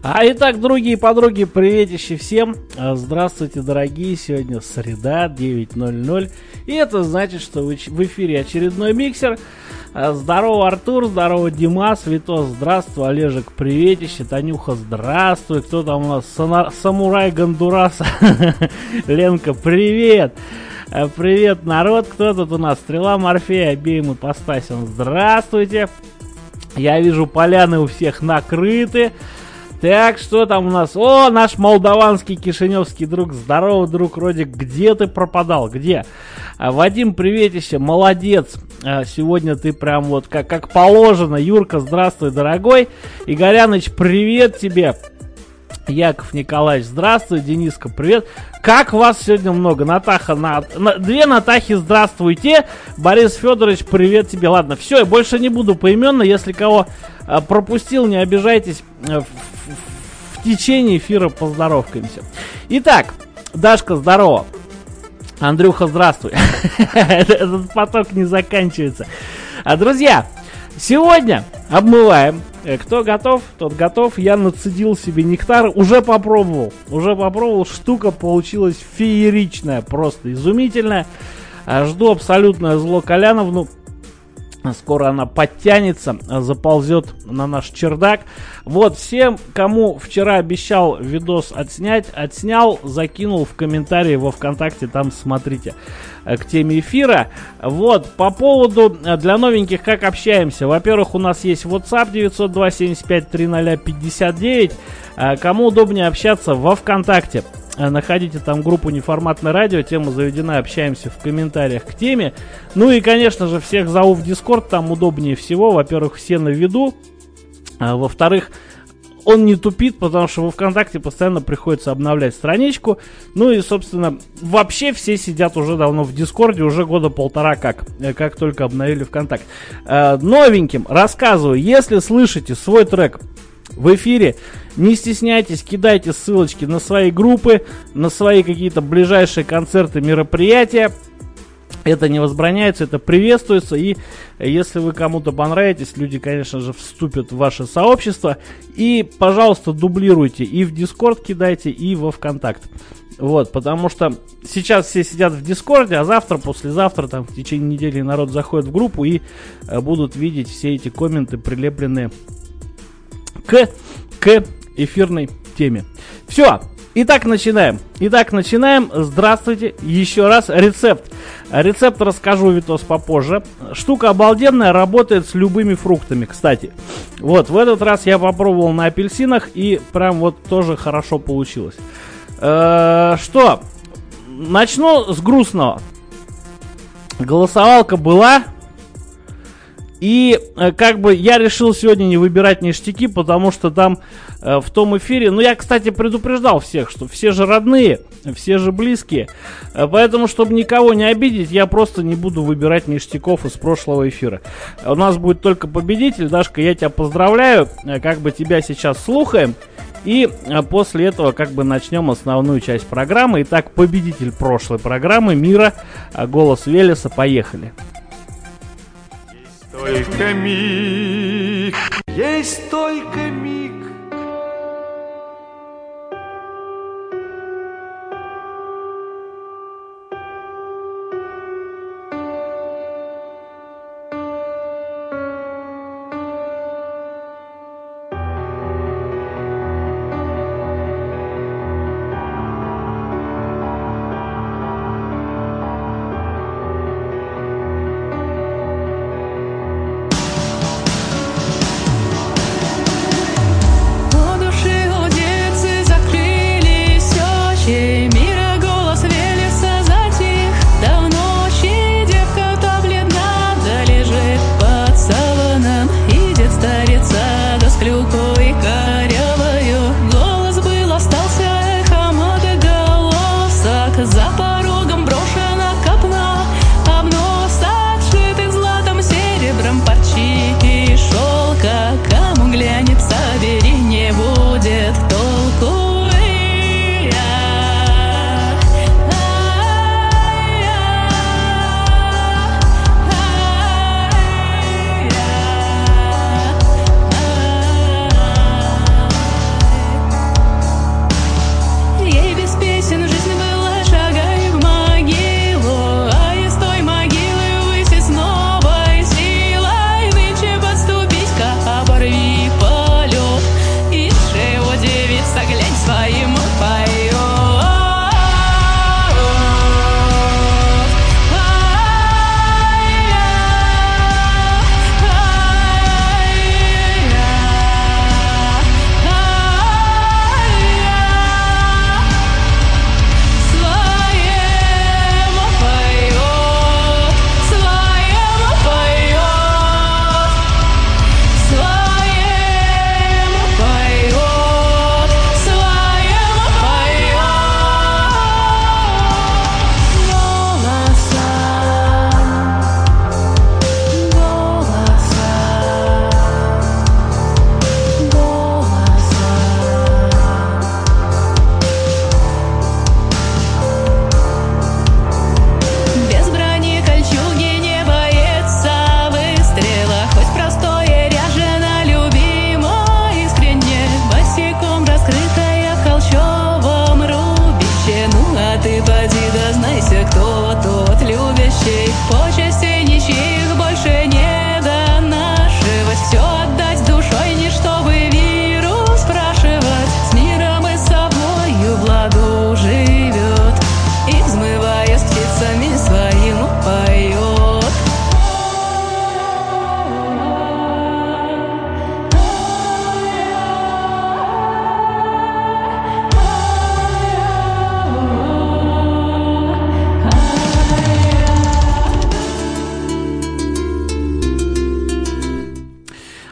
Итак, другие подруги, приветище всем. Здравствуйте, дорогие. Сегодня среда, 9:00. И это значит, что в эфире очередной миксер. Здорово, Артур, здорово, Димас, Витос, здравствуй, Олежек, приветище, Танюха, здравствуй. Кто там у нас? Самурай Гондураса. Ленка, привет. Привет, народ. Кто тут у нас? Стрела Морфея, обеим ипостасям. Здравствуйте. Я вижу, поляны у всех накрыты. Так, что там у нас? О, наш молдаванский кишиневский друг. Здорово, друг Родик. Где ты пропадал? Где? Вадим, приветище, молодец. Сегодня ты прям вот как положено. Юрка, здравствуй, дорогой. Игоряныч, привет тебе. Яков Николаевич, здравствуй. Дениска, привет. Как вас сегодня много? Натаха, две Натахи, здравствуйте. Борис Федорович, привет тебе. Ладно, все, я больше не буду поименно. Если кого пропустил, не обижайтесь. В течение эфира поздоровкаемся. Итак, Дашка, здорово. Андрюха, здравствуй. Этот поток не заканчивается. Друзья, сегодня обмываем. Кто готов, тот готов. Я нацедил себе нектар. Уже попробовал. Штука получилась фееричная. Просто изумительная. Жду абсолютное зло Коляновну. Скоро она подтянется, заползет на наш чердак. Вот, всем, кому вчера обещал видос отснял, закинул в комментарии во ВКонтакте, там смотрите, к теме эфира. Вот, по поводу, для новеньких, как общаемся. Во-первых, у нас есть WhatsApp 902-75-30-59. Кому удобнее общаться во ВКонтакте. Находите там группу «Неформатное радио», тема заведена, общаемся в комментариях к теме. Ну и, конечно же, всех зову в Дискорд, там удобнее всего. Во-первых, все на виду. Во-вторых, он не тупит, потому что во ВКонтакте постоянно приходится обновлять страничку. Ну и, собственно, вообще все сидят уже давно в Дискорде, уже года полтора как только обновили ВКонтакте. Новеньким рассказываю, если слышите свой трек в эфире, не стесняйтесь, кидайте ссылочки на свои группы, на свои какие-то ближайшие концерты, мероприятия. Это не возбраняется, это приветствуется. И если вы кому-то понравитесь, люди, конечно же, вступят в ваше сообщество. И, пожалуйста, дублируйте. И в Discord кидайте, и во ВКонтакт. Вот, потому что сейчас все сидят в Дискорде, а завтра, послезавтра, там, в течение недели народ заходит в группу и будут видеть все эти комменты, прилепленные к эфирной теме. Все. Итак, начинаем. Здравствуйте. Еще раз. Рецепт расскажу, Витос, попозже. Штука обалденная, работает с любыми фруктами, кстати. Вот, в этот раз я попробовал на апельсинах, и прям вот тоже хорошо получилось. Что? Начну с грустного. Голосовалка была. И как бы я решил сегодня не выбирать ништяки, потому что там в том эфире, ну я, кстати, предупреждал всех, что все же родные, все же близкие, поэтому, чтобы никого не обидеть, я просто не буду выбирать ништяков из прошлого эфира. У нас будет только победитель. Дашка, я тебя поздравляю, как бы тебя сейчас слухаем, и после этого как бы начнем основную часть программы. Итак, победитель прошлой программы Мира, голос Велеса, поехали. Только миг, есть только миг.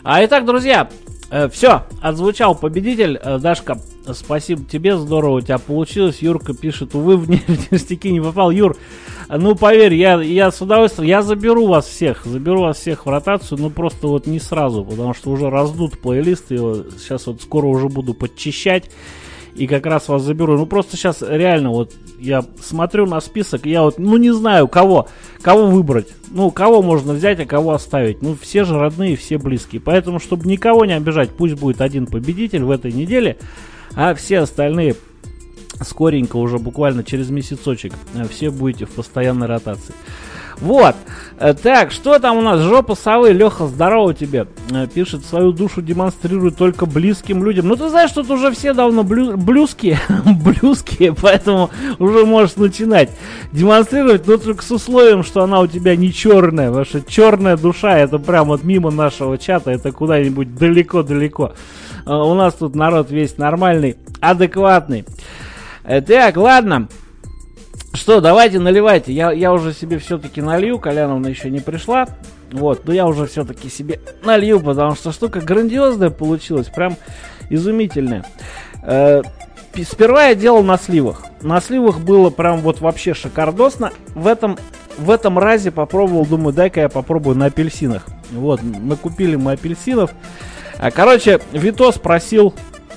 Итак, друзья, все, отзвучал победитель. Дашка, спасибо тебе, здорово у тебя получилось. Юрка пишет, увы, в ништяки не попал. Юр, ну поверь, я с удовольствием, я заберу вас всех в ротацию, но просто вот не сразу, потому что уже раздут плейлист, и сейчас вот скоро уже буду подчищать. И как раз вас заберу. Ну просто сейчас реально вот я смотрю на список, я вот, ну не знаю, кого выбрать. Ну, кого можно взять, а кого оставить. Ну, все же родные, все близкие. Поэтому, чтобы никого не обижать, пусть будет один победитель в этой неделе, а все остальные скоренько, уже буквально через месяцочек, все будете в постоянной ротации. Вот. Так, что там у нас? Жопа совы. Леха, здорово тебе. Пишет, свою душу демонстрирует только близким людям. Ну, ты знаешь, тут уже все давно блюзкие, поэтому уже можешь начинать демонстрировать, но только с условием, что она у тебя не черная. Потому что черная душа, это прям вот мимо нашего чата, это куда-нибудь далеко-далеко. У нас тут народ весь нормальный, адекватный. Так, ладно. Что, давайте наливайте. Я уже себе все-таки налью. Коляновна еще не пришла. Вот, но я уже все-таки себе налью, потому что штука грандиозная получилась. Прям изумительная. Сперва я делал на сливах. На сливах было прям вот вообще шикардосно. В этом разе попробовал, думаю, дай-ка я попробую на апельсинах. Вот, накупили мы апельсинов. Короче, Витос просил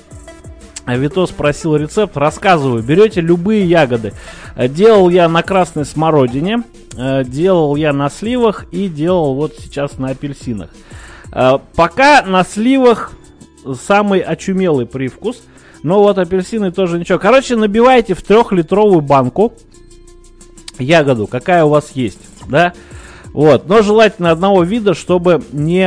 рецепт, рассказываю. Берете любые ягоды. Делал я на красной смородине, делал я на сливах и делал вот сейчас на апельсинах. Пока на сливах самый очумелый привкус, но вот апельсины тоже ничего. Короче, набивайте в 3-литровую банку ягоду, какая у вас есть, да? Вот, но желательно одного вида, чтобы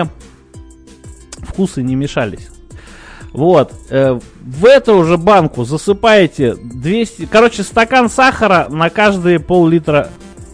вкусы не мешались. Вот, в эту уже банку засыпаете 200, стакан сахара на каждые пол-литра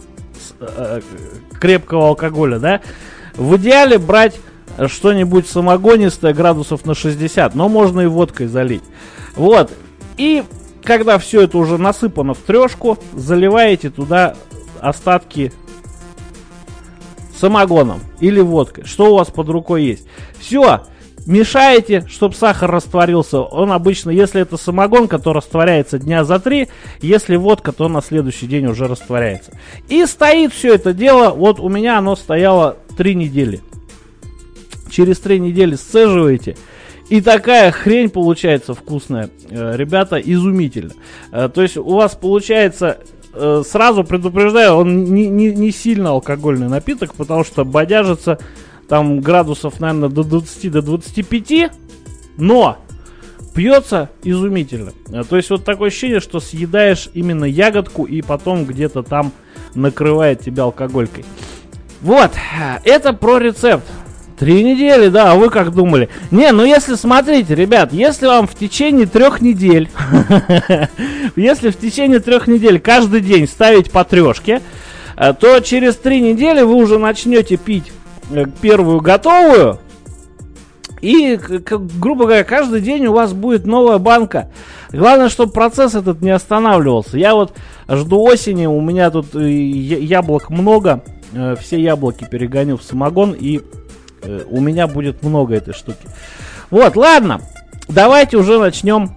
крепкого алкоголя, да. В идеале брать что-нибудь самогонистое градусов на 60, но можно и водкой залить. Вот, и когда все это уже насыпано в трешку, заливаете туда остатки самогоном или водкой, что у вас под рукой есть. Все. Мешаете, чтобы сахар растворился. Он обычно, если это самогонка, то растворяется дня за 3. Если водка, то на следующий день уже растворяется. И стоит все это дело. Вот у меня оно стояло 3 недели. Через 3 недели сцеживаете. И такая хрень получается вкусная. Ребята, изумительно. То есть у вас получается, сразу предупреждаю, он не сильно алкогольный напиток, потому что бодяжится там градусов, наверное, до 20, до 25, но пьется изумительно. То есть вот такое ощущение, что съедаешь именно ягодку и потом где-то там накрывает тебя алкоголькой. Вот, это про рецепт. 3 недели, да, а вы как думали? Не, ну если, смотрите, ребят, если вам в течение 3 недель, если в течение 3 недель каждый день ставить по 3, то через 3 недели вы уже начнете пить первую готовую, и, грубо говоря, каждый день у вас будет новая банка. Главное, чтобы процесс этот не останавливался. Я вот жду осени, у меня тут яблок много, все яблоки перегоню в самогон, и у меня будет много этой штуки. Вот, ладно, давайте уже начнем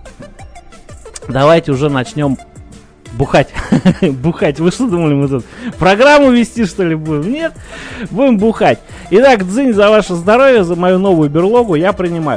бухать. Бухать. Вы что думали, мы тут программу вести, что ли, будем? Нет, будем бухать. Итак, дзынь за ваше здоровье, за мою новую берлогу я принимаю.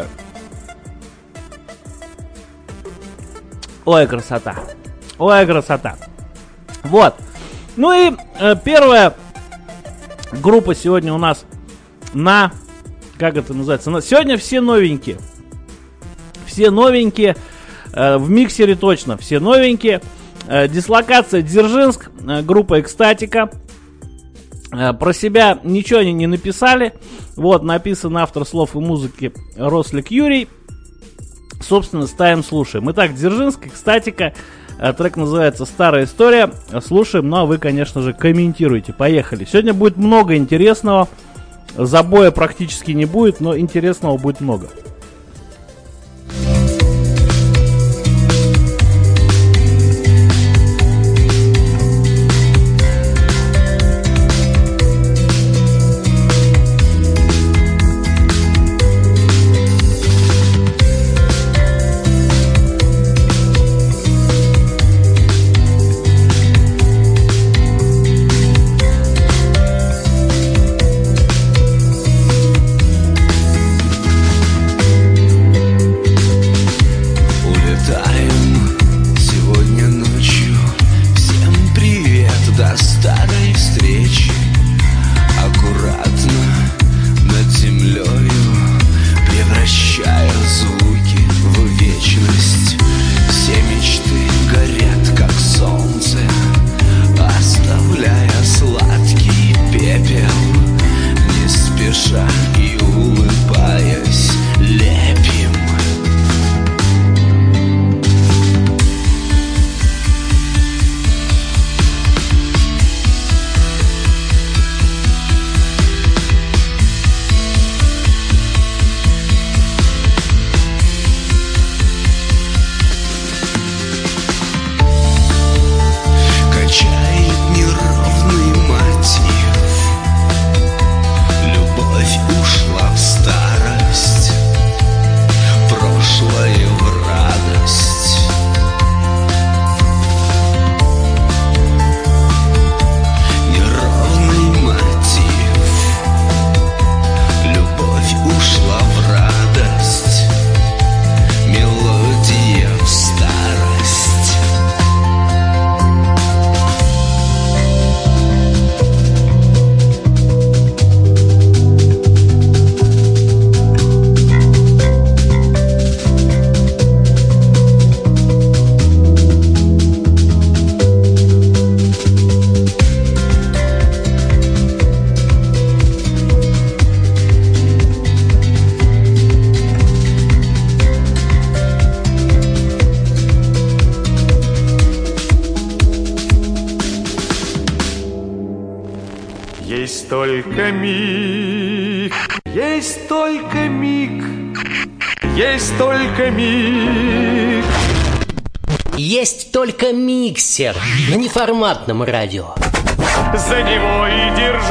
Ой, красота. Ой, красота. Вот. Ну и первая группа сегодня у нас как это называется? Сегодня все новенькие. Все новенькие. В миксере точно все новенькие. Дислокация Дзержинск, группа Экстатика. Про себя ничего они не написали. Вот, написан автор слов и музыки Рослик Юрий. Собственно, ставим, слушаем. Итак, Дзержинск, Экстатика. Трек называется «Старая история». Слушаем, ну а вы, конечно же, комментируйте. Поехали. Сегодня будет много интересного. Забоя практически не будет, но интересного будет много. улыбаясь, лепим. Качает неровный мотив. Любовь ушла в старость, прошлое в радость. Неровный мотив. Любовь ушла в радость, мелодия в старость. Есть только миг, есть только миг, есть только миг. Есть только миксер на неформатном радио. За него и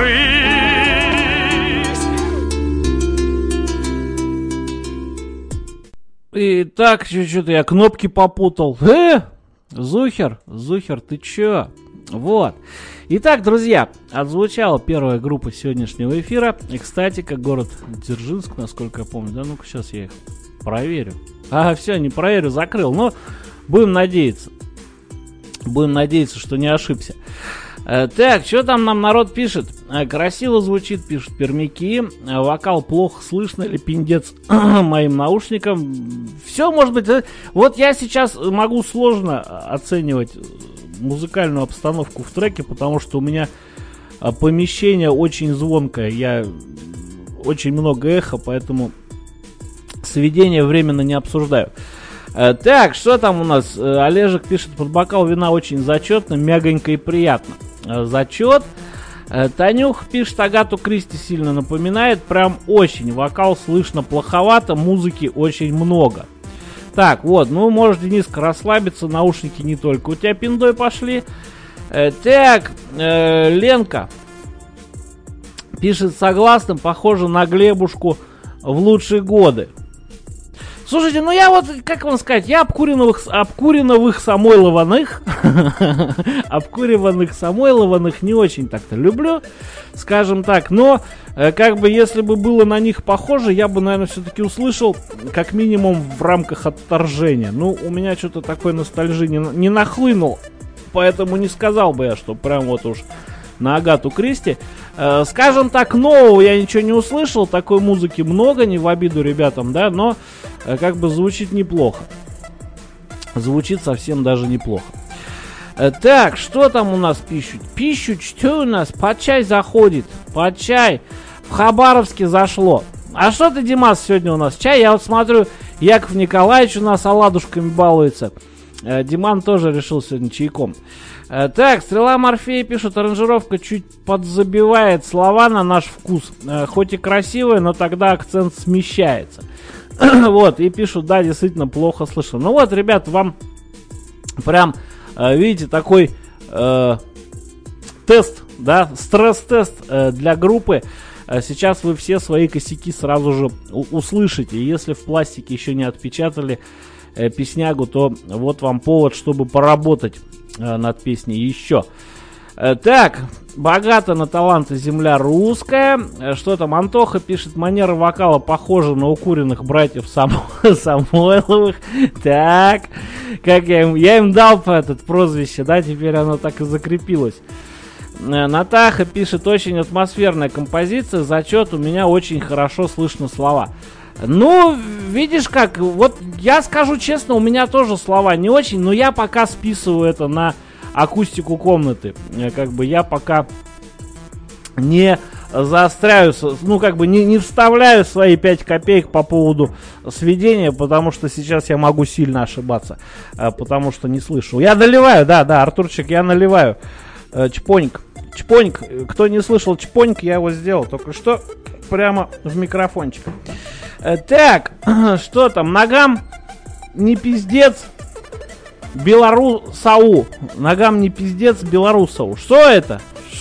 держись. Итак, что-то я кнопки попутал. Зухер, ты чё? Вот. Итак, друзья, отзвучала первая группа сегодняшнего эфира. И, кстати, как город Дзержинск, насколько я помню. Да, ну-ка, сейчас я их проверю. Все, не проверю, закрыл. Но будем надеяться. Будем надеяться, что не ошибся. Так, что там нам народ пишет? Красиво звучит, пишут пермяки. Вокал плохо слышно или пиндец моим наушникам. Все может быть. Вот я сейчас могу сложно оценивать музыкальную обстановку в треке, потому что у меня помещение очень звонкое. Я очень много эхо, поэтому сведения временно не обсуждаю. Так, что там у нас? Олежек пишет: под бокал вина очень зачетно, мягонько и приятно. Зачет. Танюх пишет: Агату Кристи сильно напоминает, прям очень. Вокал слышно плоховато, музыки очень много. Так, вот, ну можешь, Дениска, расслабиться, наушники не только у тебя пиндой пошли. Так, Ленка пишет: согласна, похоже на Глебушку в лучшие годы. Слушайте, ну я вот, как вам сказать, я обкуренных Самойлованных не очень так-то люблю, скажем так, но как бы если бы было на них похоже, я бы, наверное, все-таки услышал, как минимум в рамках отторжения. Ну, у меня что-то такой ностальжи не нахлынул, поэтому не сказал бы я, что прям вот уж на Агату Кристи. Скажем так, нового я ничего не услышал, такой музыки много, не в обиду ребятам, да, но как бы звучит неплохо. Звучит совсем даже неплохо. Так, что там у нас пишут? Пишут, что у нас? Под чай заходит. Под чай. В Хабаровске зашло. А что ты, Димас, сегодня у нас? Чай? Я вот смотрю, Яков Николаевич у нас оладушками балуется. Диман тоже решил сегодня чайком. Так, Стрела Морфея пишут: аранжировка чуть подзабивает слова на наш вкус. Хоть и красивая, но тогда акцент смещается. Вот, и пишут: да, действительно плохо слышно. Ну вот, ребят, вам прям, видите, такой тест, да, стресс-тест для группы. Сейчас вы все свои косяки сразу же услышите. Если в пластике еще не отпечатали песнягу, то вот вам повод, чтобы поработать над песней еще. Так, богата на таланты земля русская. Что там? Антоха пишет: манера вокала похожа на укуренных братьев Самойловых. Так, как я им дал этот прозвище, да, теперь оно так и закрепилось. Натаха пишет: очень атмосферная композиция, зачет, у меня очень хорошо слышно слова. Ну, видишь как, вот я скажу честно, у меня тоже слова не очень, но я пока списываю это на акустику комнаты. Как бы я пока не заостряю, ну, как бы не вставляю свои 5 копеек по поводу сведения, потому что сейчас я могу сильно ошибаться, потому что не слышу. Я наливаю, да, Артурчик, я наливаю. Чпоник, кто не слышал чпоник, я его сделал только что прямо в микрофончик. Так, что там, ногам не пиздец Белорусау. Ногам не пиздец Белорусау. Что это?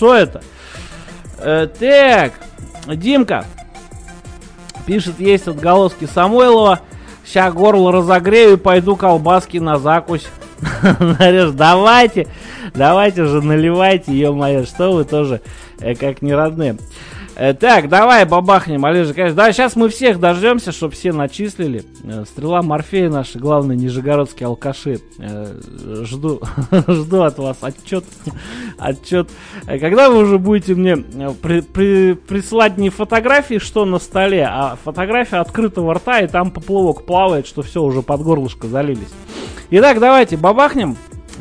Так, Димка пишет, есть отголоски Самойлова. Ща горло разогрею и пойду колбаски на закусь. Давайте же наливайте, ё-моё, что вы тоже как не родные. Так, давай бабахнем, Олежа, конечно. Да, сейчас мы всех дождемся, чтобы все начислили. Стрела Морфея, наши главные нижегородские алкаши. Жду от вас отчет. Когда вы уже будете мне присылать не фотографии, что на столе, а фотографию открытого рта, и там поплавок плавает, что все, уже под горлышко залились. Итак, давайте бабахнем.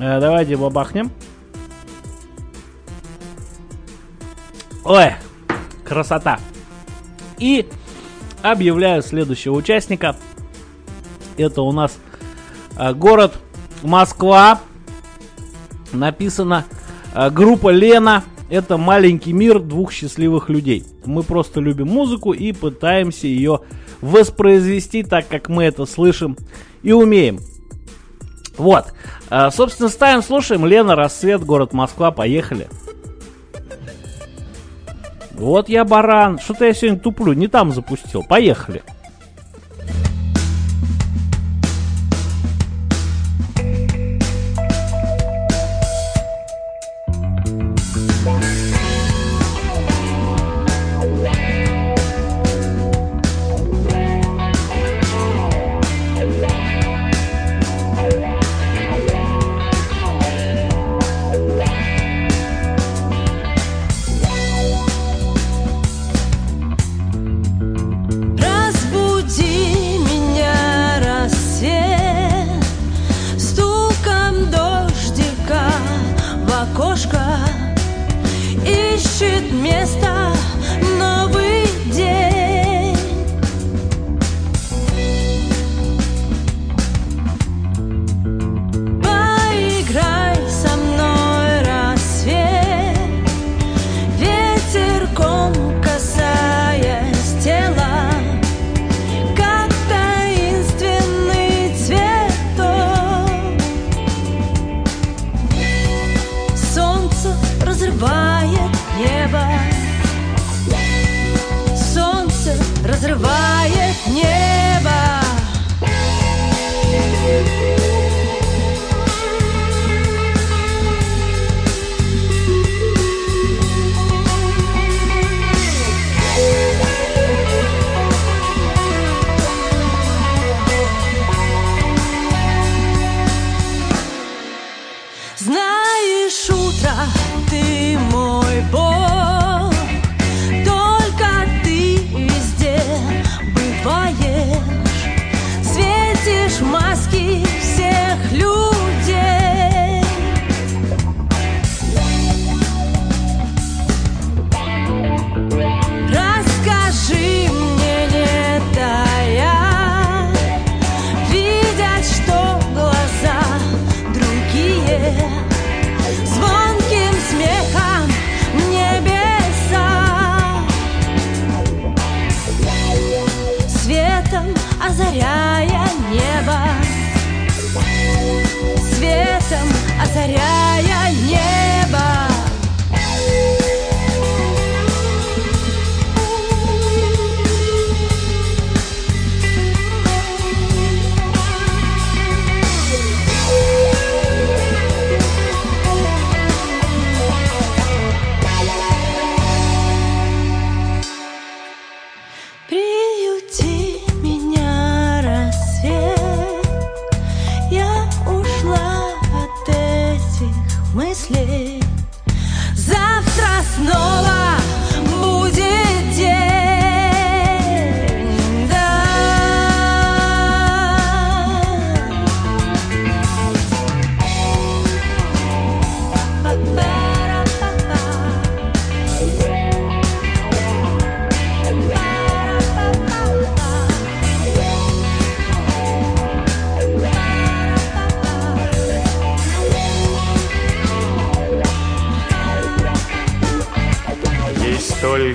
Ой, красота. И объявляю следующего участника. Это у нас город Москва. Написано группа Лена. Это маленький мир двух счастливых людей. Мы просто любим музыку и пытаемся ее воспроизвести так, как мы это слышим и умеем. Вот. Собственно, ставим, слушаем. Лена, Рассвет, город Москва. Поехали. Вот я баран. Что-то я сегодня туплю. Не там запустил. Поехали. Приюти меня,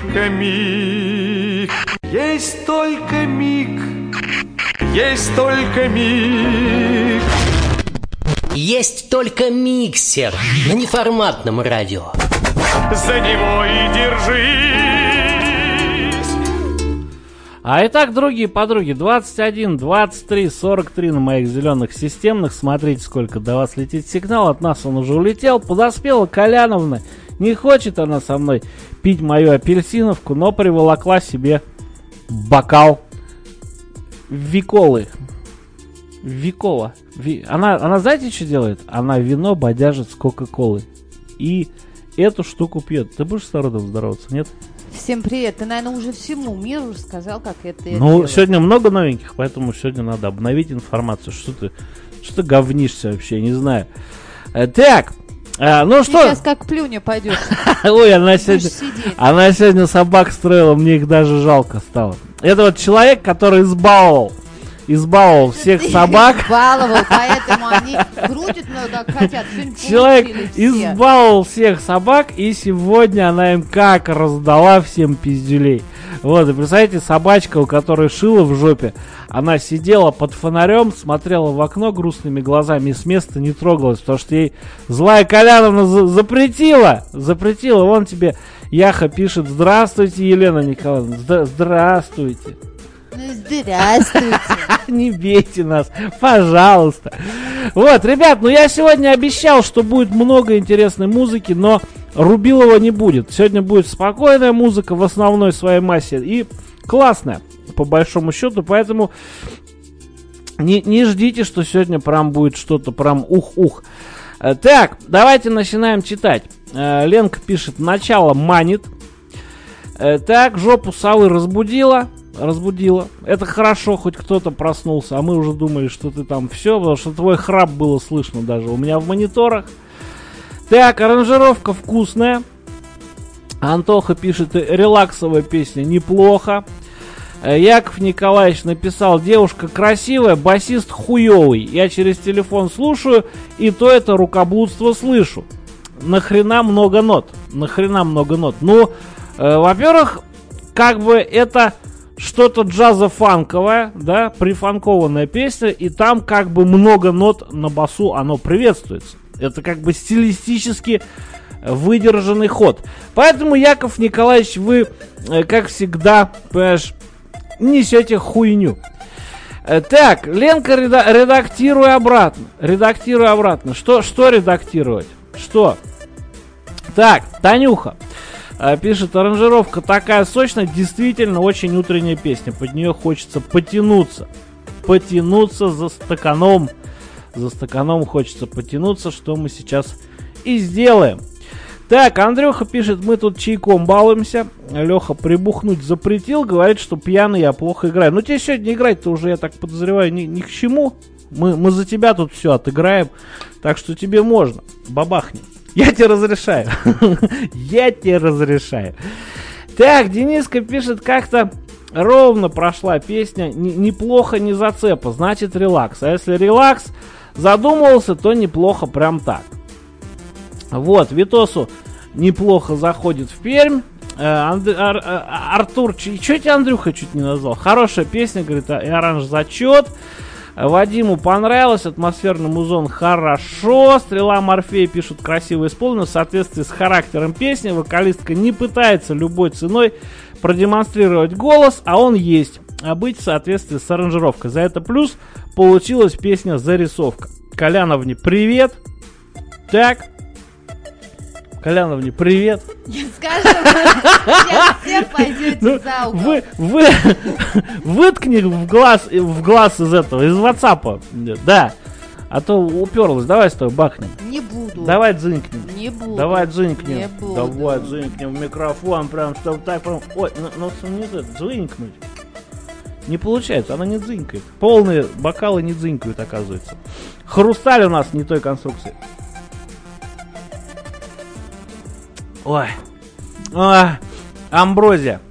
только миг, есть только миг, есть только миг. Есть только миксер на неформатном радио. За него и держись. А итак, другие подруги, 21, 23, 43 на моих зеленых системных. Смотрите, сколько до вас летит сигнал. От нас он уже улетел. Подоспела Коляновна. Не хочет она со мной пить мою апельсиновку, но приволокла себе бокал Виколы. Викола. Она знаете, что делает? Она вино бодяжит с Кока-Колы. И эту штуку пьет. Ты будешь с народом здороваться, нет? Всем привет. Ты, наверное, уже всему миру рассказал, как это Ну, делать. сегодня много новеньких, поэтому сегодня надо обновить информацию. Что ты говнишься вообще, не знаю. Так, ну Ты что? сейчас как плюня пойдешь. Ой, Будешь сидеть. она сегодня собак строила, мне их даже жалко стало. Это вот человек, который избаловал всех собак. Избаловал, поэтому они крутят, но как хотят. Сегодня Человек получили все. избаловал всех собак, и сегодня она им как раздала всем пиздюлей. Вот, и представляете, собачка, у которой шило в жопе, она сидела под фонарем, смотрела в окно грустными глазами и с места не трогалась, потому что ей злая Коляновна запретила. Вон тебе Яха пишет: здравствуйте, Елена Николаевна, здравствуйте. Ну, здравствуйте. Не бейте нас, пожалуйста. Вот, ребят, я сегодня обещал, что будет много интересной музыки, но Рубилова не будет. Сегодня будет спокойная музыка в основной своей массе и классная, по большому счету, поэтому не ждите, что сегодня прям будет что-то прям ух-ух. Так, давайте начинаем читать. Ленка пишет: начало манит. Так, жопу совы разбудила. Это хорошо, хоть кто-то проснулся, а мы уже думали, что ты там все, потому что твой храп было слышно даже у меня в мониторах. Так, аранжировка вкусная. Антоха пишет: релаксовая песня неплохо. Яков Николаевич написал: девушка красивая, басист хуёвый. Я через телефон слушаю, и то это рукоблудство слышу. Нахрена много нот? Ну, во-первых, как бы это что-то джазо-фанковое, да, прифанкованная песня, и там как бы много нот на басу, оно приветствуется. Это как бы стилистически выдержанный ход. Поэтому, Яков Николаевич, вы, как всегда, понимаешь, несете хуйню. Так, Ленка, редактируй обратно. Что редактировать? Что? Так, Танюха пишет: аранжировка такая сочная, действительно очень утренняя песня. Под нее хочется потянуться за стаканом. Хочется потянуться, что мы сейчас и сделаем. Так, Андрюха пишет: мы тут чайком балуемся. Леха прибухнуть запретил, говорит, что пьяный я плохо играю. Ну, тебе сегодня играть-то уже, я так подозреваю, ни к чему. Мы за тебя тут все отыграем, так что тебе можно. Бабахни. Я тебе разрешаю. Так, Дениска пишет: как-то ровно прошла песня, неплохо, не зацепа, значит релакс. А если релакс задумался, то неплохо прям так. Вот, Витосу неплохо заходит в Пермь. Артур, что тебе Андрюха чуть не назвал? Хорошая песня, говорит, и оранж зачет. Вадиму понравилось, атмосферный музон хорошо. Стрела Морфея пишут: красиво исполнено, в соответствии с характером песни. Вокалистка не пытается любой ценой продемонстрировать голос, а он есть, а быть в соответствии с аранжировкой. За это плюс получилась песня «Зарисовка». Коляновне привет. Так, Коляновне привет. Я скажу, сейчас все пойдете за угол. Выткни в глаз из этого, из WhatsApp. Да. А то уперлась. Давай с тобой бахнем. Не буду. Давай дзынькнем. Не буду. Давай дзынькнем. Не буду. Давай дзынькнем в микрофон, прям, чтобы так прям. Ой, ну не дзынькнуть. Не получается, она не дзынькает. Полные бокалы не дзынькают, оказывается. Хрусталь у нас не той конструкции. Ой. Амброзия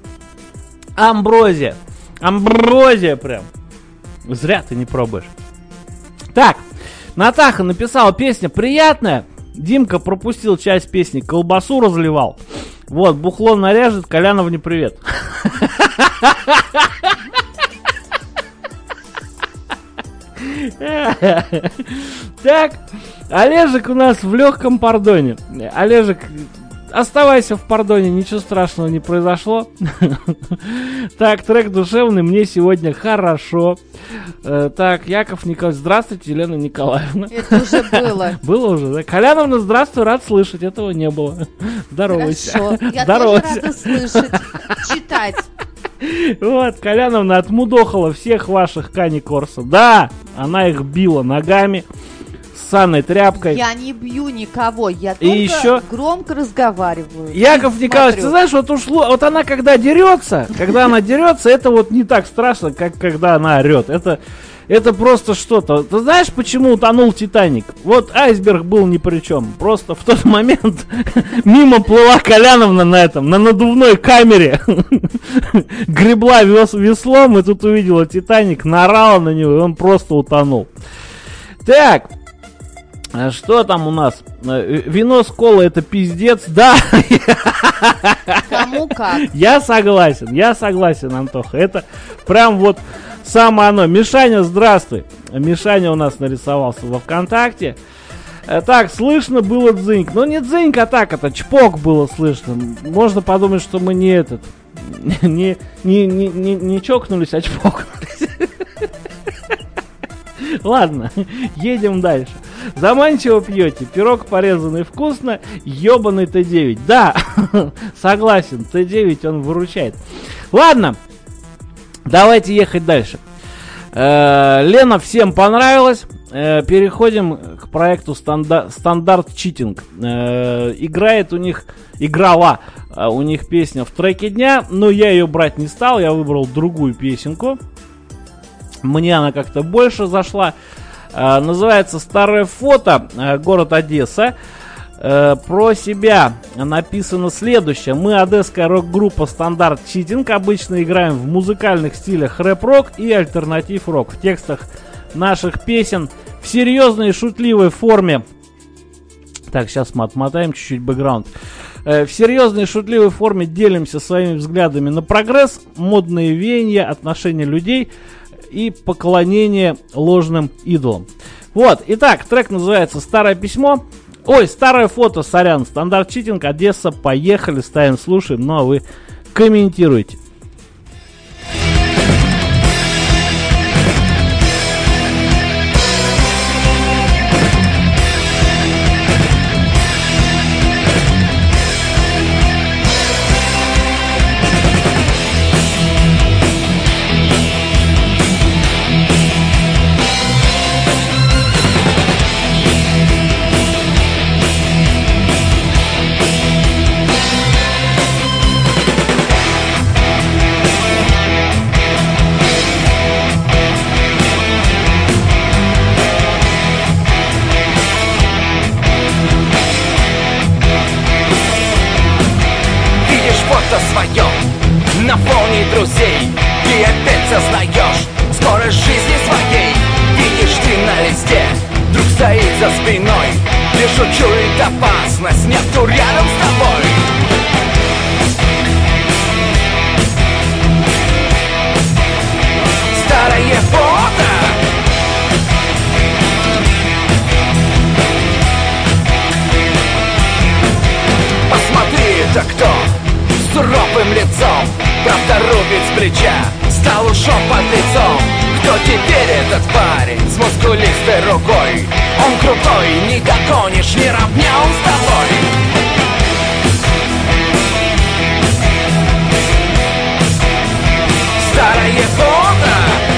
прям. Зря ты не пробуешь. Так, Натаха написала: песня приятная. Димка пропустил часть песни, колбасу разливал. Вот, бухло наряжет, Коляновне привет. Так, Олежек у нас в легком пардоне. Олежек, оставайся в пардоне, ничего страшного не произошло. Так, трек душевный, мне сегодня хорошо. Так, Яков Николаевич, здравствуйте, Елена Николаевна. Это уже было. Было уже, да? Коляновна, здравствуй, рад слышать, этого не было. Здоровайся. Хорошо, я Здоровайся. тоже рада слышать, читать. Вот, Коляновна отмудохала всех ваших Кани Корса. Да, она их била ногами с санной тряпкой. Я не бью никого, я И только еще- громко разговариваю. Яков И Николаевич, ты смотрю. знаешь, вот она когда дерется, это вот не так страшно, как когда она орет. Это просто что-то. Ты знаешь, почему утонул Титаник? Вот айсберг был ни при чем. Просто в тот момент мимо плыла Коляновна на надувной камере. Гребла веслом и тут увидела Титаник, наорала на него, и он просто утонул. Так, что там у нас? Вино с колой это пиздец. Да, Кому как. я согласен, Антоха. Это прям вот самое оно. Мишаня, здравствуй. Мишаня у нас нарисовался во ВКонтакте. Так, слышно было дзыньк. Но не дзыньк, а так, это чпок было слышно. Можно подумать, что мы не чокнулись, а чпокнулись. Ладно, едем дальше. Заманчиво пьете, пирог порезанный вкусно, ебаный Т9. Да, согласен, Т9 он выручает. Ладно, давайте ехать дальше. Лена всем понравилась. Переходим к проекту Стандарт Читинг. Играла у них песня в треке дня, но я ее брать не стал, я выбрал другую песенку. Мне она как-то больше зашла. Называется «Старое фото», город Одесса. Про себя написано следующее. Мы одесская рок-группа Стандарт Читинг. Обычно играем в музыкальных стилях рэп-рок и альтернатив-рок. В текстах наших песен в серьезной и шутливой форме. Так, сейчас мы отмотаем чуть-чуть бэкграунд. В серьезной и шутливой форме делимся своими взглядами на прогресс, модные веяния, отношения людей и поклонение ложным идолам. Вот, итак, трек называется «Старое письмо». Ой, «Старое фото», сорян, Стандарт Читинг, Одесса, поехали, ставим, слушаем, ну а вы комментируйте. На фоне друзей ты опять сознаешь скорость жизни своей. Видишь ты на листе, друг стоит за спиной, лишь учует опасность, нету рядом с тобой. Старое фото. Посмотри, это кто? С суровым лицом, правда рубит с плеча, стал ушом под лицом. Кто теперь этот парень с мускулистой рукой? Он крутой, не догонишь, не равня он с тобой. Старое фото.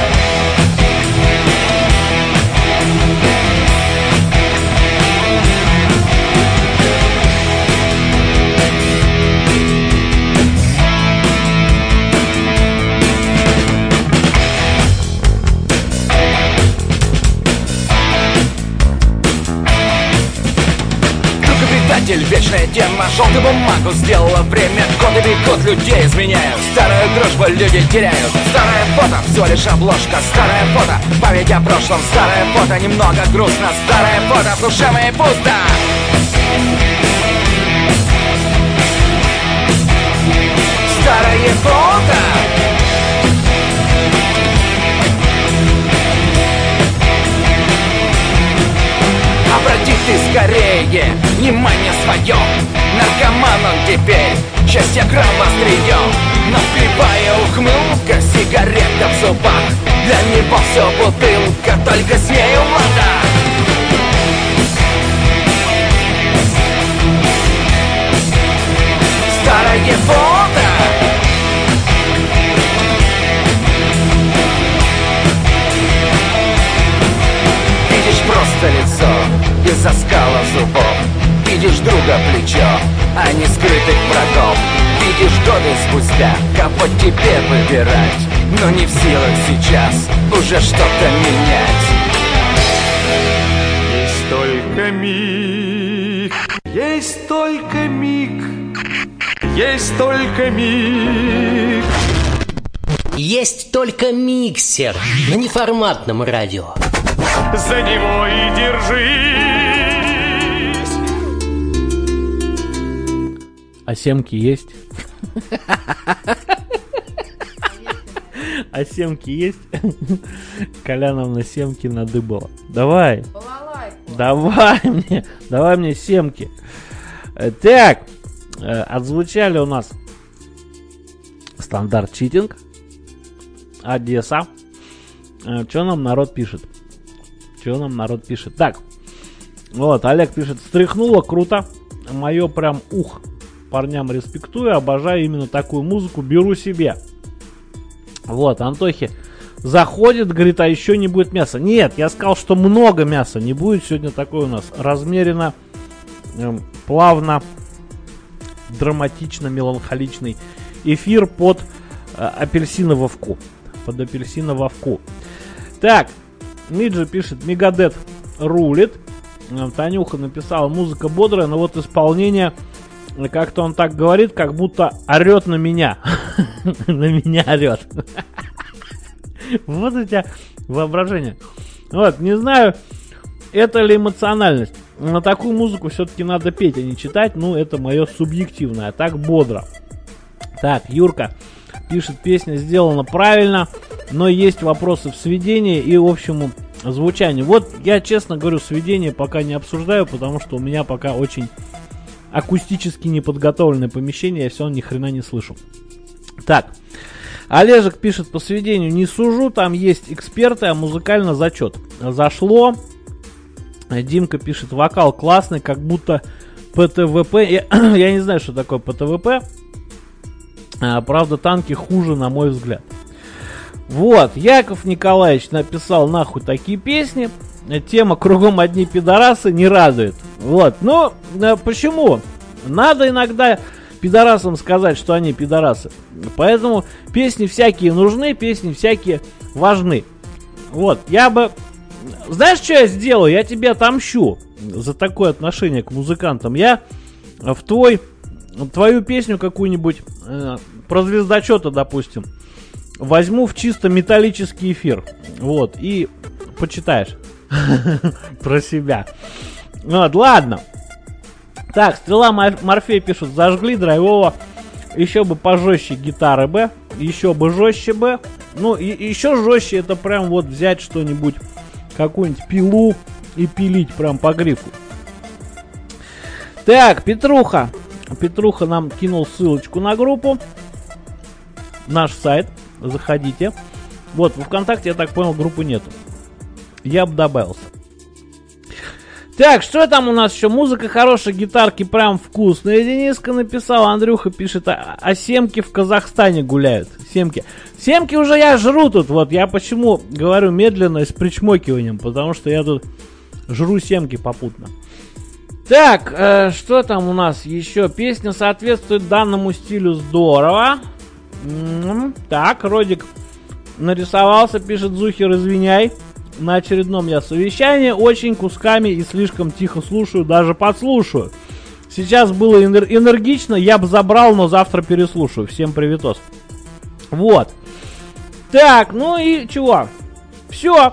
Вечная тема, желтую бумагу сделала время. Годы бегут, людей изменяют, старую дружбу люди теряют. Старое фото, всего лишь обложка. Старое фото, память о прошлом. Старое фото, немного грустно. Старое фото, в душе моей пусто. старое фото. Обрати ты скорее внимание свое. Наркоман он теперь, счастье грамм вострием. Но вклепая ухмылка, сигарета в зубах. Для него все бутылка, только с нею вода. Старое фото. Видишь просто лицо из оскала зубов. Видишь друга плечо, а не скрытых врагов. Видишь годы спустя, кого тебе выбирать. Но не в силах сейчас уже что-то менять. Есть только миг, есть только миг, есть только миг. Есть только миксер на неформатном радио. За него и держись. А семки есть? А семки есть? Коляновна семки надыбала. Давай. Давай мне семки. Так, отзвучали у нас стандарт читинг. Одесса. Что нам народ пишет? Так, вот, Олег пишет: стряхнуло, круто. Мое прям ух. Парням респектую, обожаю именно такую музыку, беру себе. Вот, Антохи заходит, говорит, а еще не будет мяса. Нет, я сказал, что много мяса не будет. Сегодня такой у нас размеренно, плавно, драматично, меланхоличный эфир под апельсинововку. Так, Миджи пишет: Мегадет рулит. Танюха написала: музыка бодрая, но вот исполнение, как-то он так говорит, как будто орет на меня. На меня орет. Вот у тебя воображение. Вот, не знаю, это ли эмоциональность. На такую музыку все-таки надо петь, а не читать. Ну, это мое субъективное. А так бодро. Так, Юрка пишет: песня сделана правильно, но есть вопросы в сведении и общему звучанию. Вот я, честно говорю, сведение пока не обсуждаю, потому что у меня пока очень акустически неподготовленное помещение, я все равно ни хрена не слышу. Так, Олежек пишет: по сведению не сужу, там есть эксперты, а музыкально зачет. Зашло. Димка пишет: вокал классный, как будто ПТВП. Я не знаю, что такое ПТВП. Правда, танки хуже, на мой взгляд. Вот, Яков Николаевич написал: нахуй такие песни. Тема «Кругом одни пидорасы» не радует. Вот, ну, почему? Надо иногда пидорасам сказать, что они пидорасы. Поэтому песни всякие нужны, песни всякие важны. Вот, я бы... Знаешь, что я сделаю? Я тебе отомщу за такое отношение к музыкантам. Я в твою песню какую-нибудь, про звездочета, допустим, возьму в чисто металлический эфир. Вот, и почитаешь про себя. Вот, ладно. Так, Стрела Морфей пишут: зажгли драйвово. Еще бы пожестче гитары бы. Еще бы жестче бы. Ну, и еще жестче это прям вот взять что-нибудь, какую-нибудь пилу и пилить прям по грифу. Так, Петруха нам кинул ссылочку на группу. Наш сайт. Заходите. Вот, в ВКонтакте, я так понял, группы нету. Я бы добавился. Так, что там у нас еще? Музыка хорошая, гитарки прям вкусные. Дениска написал, Андрюха пишет: а семки в Казахстане гуляют. Семки уже я жру тут. Вот, я почему говорю медленно и с причмокиванием, потому что я тут жру семки попутно. Так, что там у нас еще? Песня соответствует данному стилю, здорово. Так, Родик нарисовался, пишет: Зухер, извиняй. На очередном я совещании очень кусками и слишком тихо слушаю, даже подслушаю. Сейчас было энергично, я бы забрал, но завтра переслушаю. Всем приветос. Вот. Так, ну и чего? Все.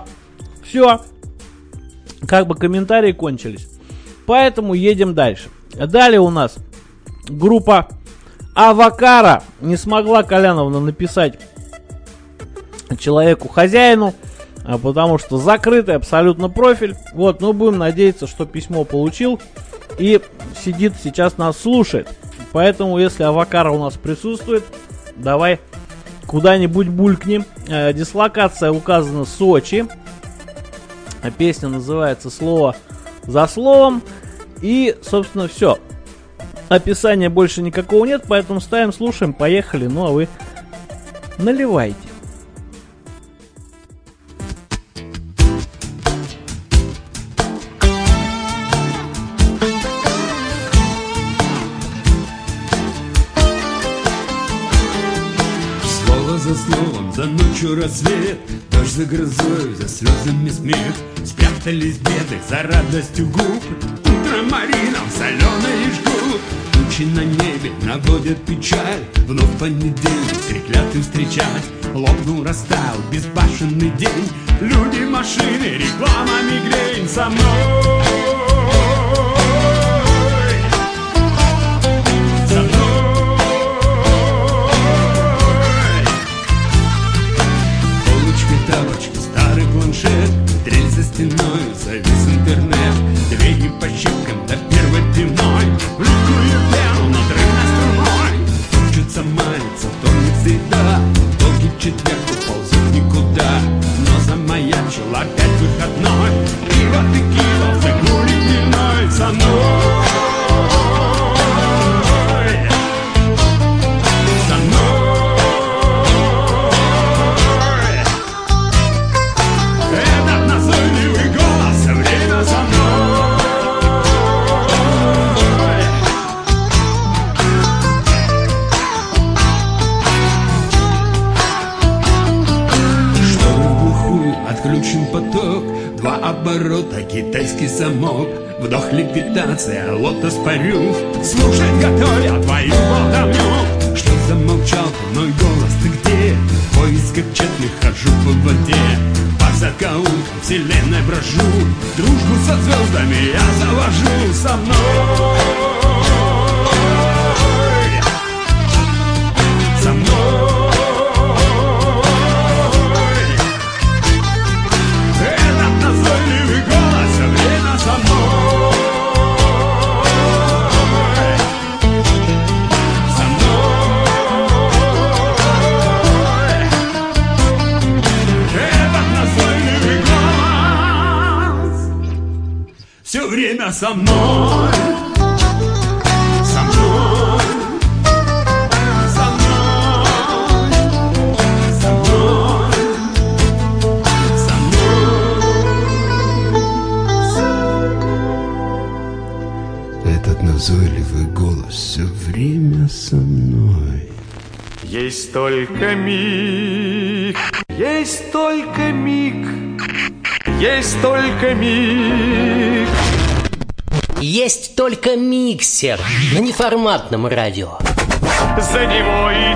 Как бы комментарии кончились. Поэтому едем дальше. Далее у нас группа Авакара не смогла Коляновна написать человеку-хозяину, потому что закрытый абсолютно профиль. Вот, ну будем надеяться, что письмо получил и сидит сейчас нас слушает. Поэтому, если Авакара у нас присутствует, давай куда-нибудь булькнем. Дислокация указана Сочи. Песня называется «Слово за словом». И, собственно, все. Описания больше никакого нет, поэтому ставим, слушаем, поехали. Ну а вы наливайте. Слово за словом, за ночью рассвет, дождь за грозой, за слезами смех. Спрятались беды за радостью губ, ультрамарином соленый жгут. Тучи на небе наводят печаль, вновь понедельник треклятым встречать. Лопнул, растаял безбашенный день, люди, машины, реклама, мигрень. Со мной, со мной. Полочка, тапочка, старый планшет, трель за стеной, завис интернет. Двери по щепкам до первой дневной, легкую пену надрывной струной. Топчется, манится, вторник, среда, долгий четверг уползет никуда. Но замаячил опять выходной, и вот ты кинулся гулить дневной. Со мной, со мной. Этот назойливый голос, время со мной. Шторы в глухую, отключен поток, два оборота, китайский замок. Вдох, левитация, лотос парю, слушать готовя твою болтовню. Что замолчал мой голос, ты где? В поисках тщетных хожу по воде, по закоулкам вселенной брожу. Дружбу со звездами я завожу. Со мной, со мной. Этот назойливый голос, время со мной. Со мной. Этот назойливый голос все время со мной. Со мной. Со мной. Со мной. Со мной. Этот назойливый голос все время со мной. Есть только миг, есть только миг, есть только миг. Есть только миксер на неформатном радио. За него и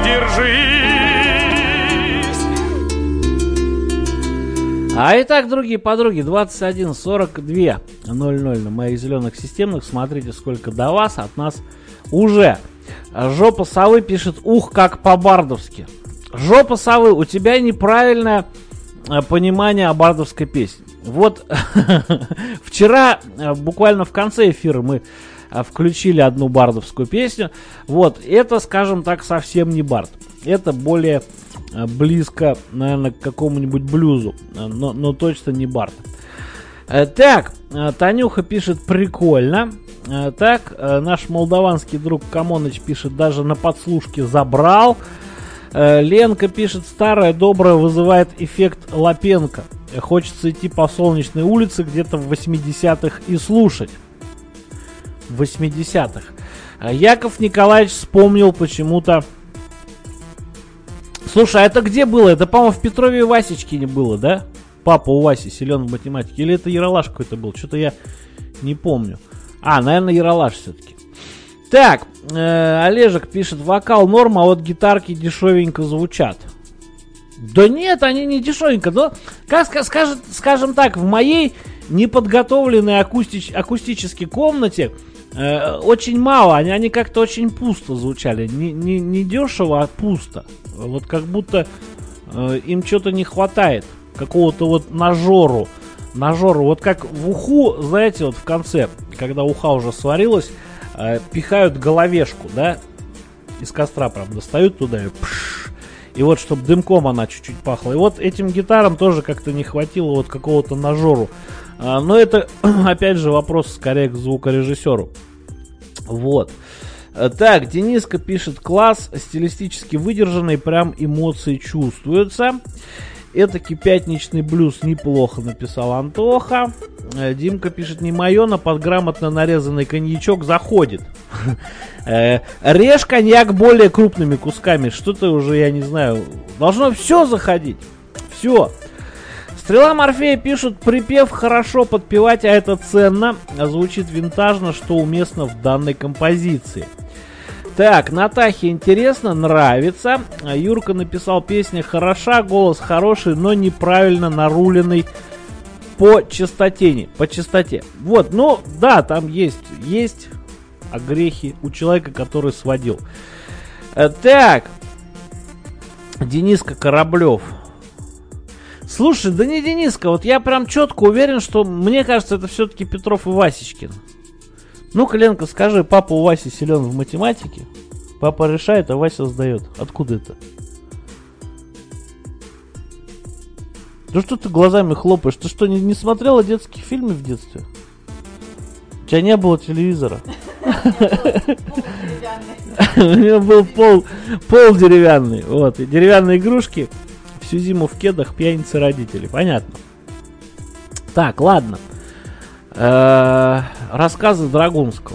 держись. А итак, другие подруги, 21:42:00 на моих зеленых системных. Смотрите, сколько до вас, от нас уже. Жопа совы пишет: ух, как по-бардовски. Жопа совы, у тебя неправильное понимание о бардовской песне. Вот вчера, буквально в конце эфира, мы включили одну бардовскую песню. Вот, это, скажем так, совсем не бард. Это более близко, наверное, к какому-нибудь блюзу, но точно не бард. Так, Танюха пишет: прикольно. Так, наш молдаванский друг Камоныч пишет: даже на подслушке забрал. Ленка пишет: старая добрая вызывает эффект Лапенко. Хочется идти по Солнечной улице где-то в 80-х и слушать. В 80-х. Яков Николаевич вспомнил почему-то. Слушай, а это где было? Это, по-моему, в Петрове и Васечкине было, да? Папа у Васи силен в математике. Или это Ералаш какой-то был? Что-то я не помню. А, наверное, Ералаш все-таки. Так, Олежек пишет: вокал норм, а вот гитарки дешевенько звучат. Да нет, они не дешевенько, но, скажем так, в моей неподготовленной акустической комнате очень мало, они как-то очень пусто звучали. Не дешево, а пусто. Вот как будто им что-то не хватает. Какого-то вот нажору. Вот как в уху, знаете, вот в конце, когда уха уже сварилась, пихают головешку, да, из костра прям достают туда и вот чтобы дымком она чуть-чуть пахла. И вот этим гитарам тоже как-то не хватило вот какого-то нажору. Но это, опять же, вопрос скорее к звукорежиссеру. Вот. Так, Дениска пишет: класс, стилистически выдержанный, прям эмоции чувствуются. Этакий пятничный блюз неплохо написал Антоха. Димка пишет: не мое, но под грамотно нарезанный коньячок заходит. Режь коньяк более крупными кусками. Что-то уже, я не знаю, должно все заходить. Все. Стрела Морфея пишут: припев хорошо подпевать, а это ценно. Звучит винтажно, что уместно в данной композиции. Так, Натахе интересно, нравится. Юрка написал: песня хороша, голос хороший, но неправильно наруленный по частоте. Вот, ну, да, там есть огрехи у человека, который сводил. Так, Дениска Кораблев. Слушай, да не Дениска, вот я прям четко уверен, что мне кажется, это все-таки Петров и Васечкин. Ну-ка, Ленка, скажи, папа у Васи силен в математике? Папа решает, а Вася сдает. Откуда это? Да что ты глазами хлопаешь? Ты что, не смотрела детские фильмы в детстве? У тебя не было телевизора? У него был пол деревянный. Вот, и деревянные игрушки. Всю зиму в кедах, пьяницы родителей. Понятно. Так, ладно. Рассказы Драгунского.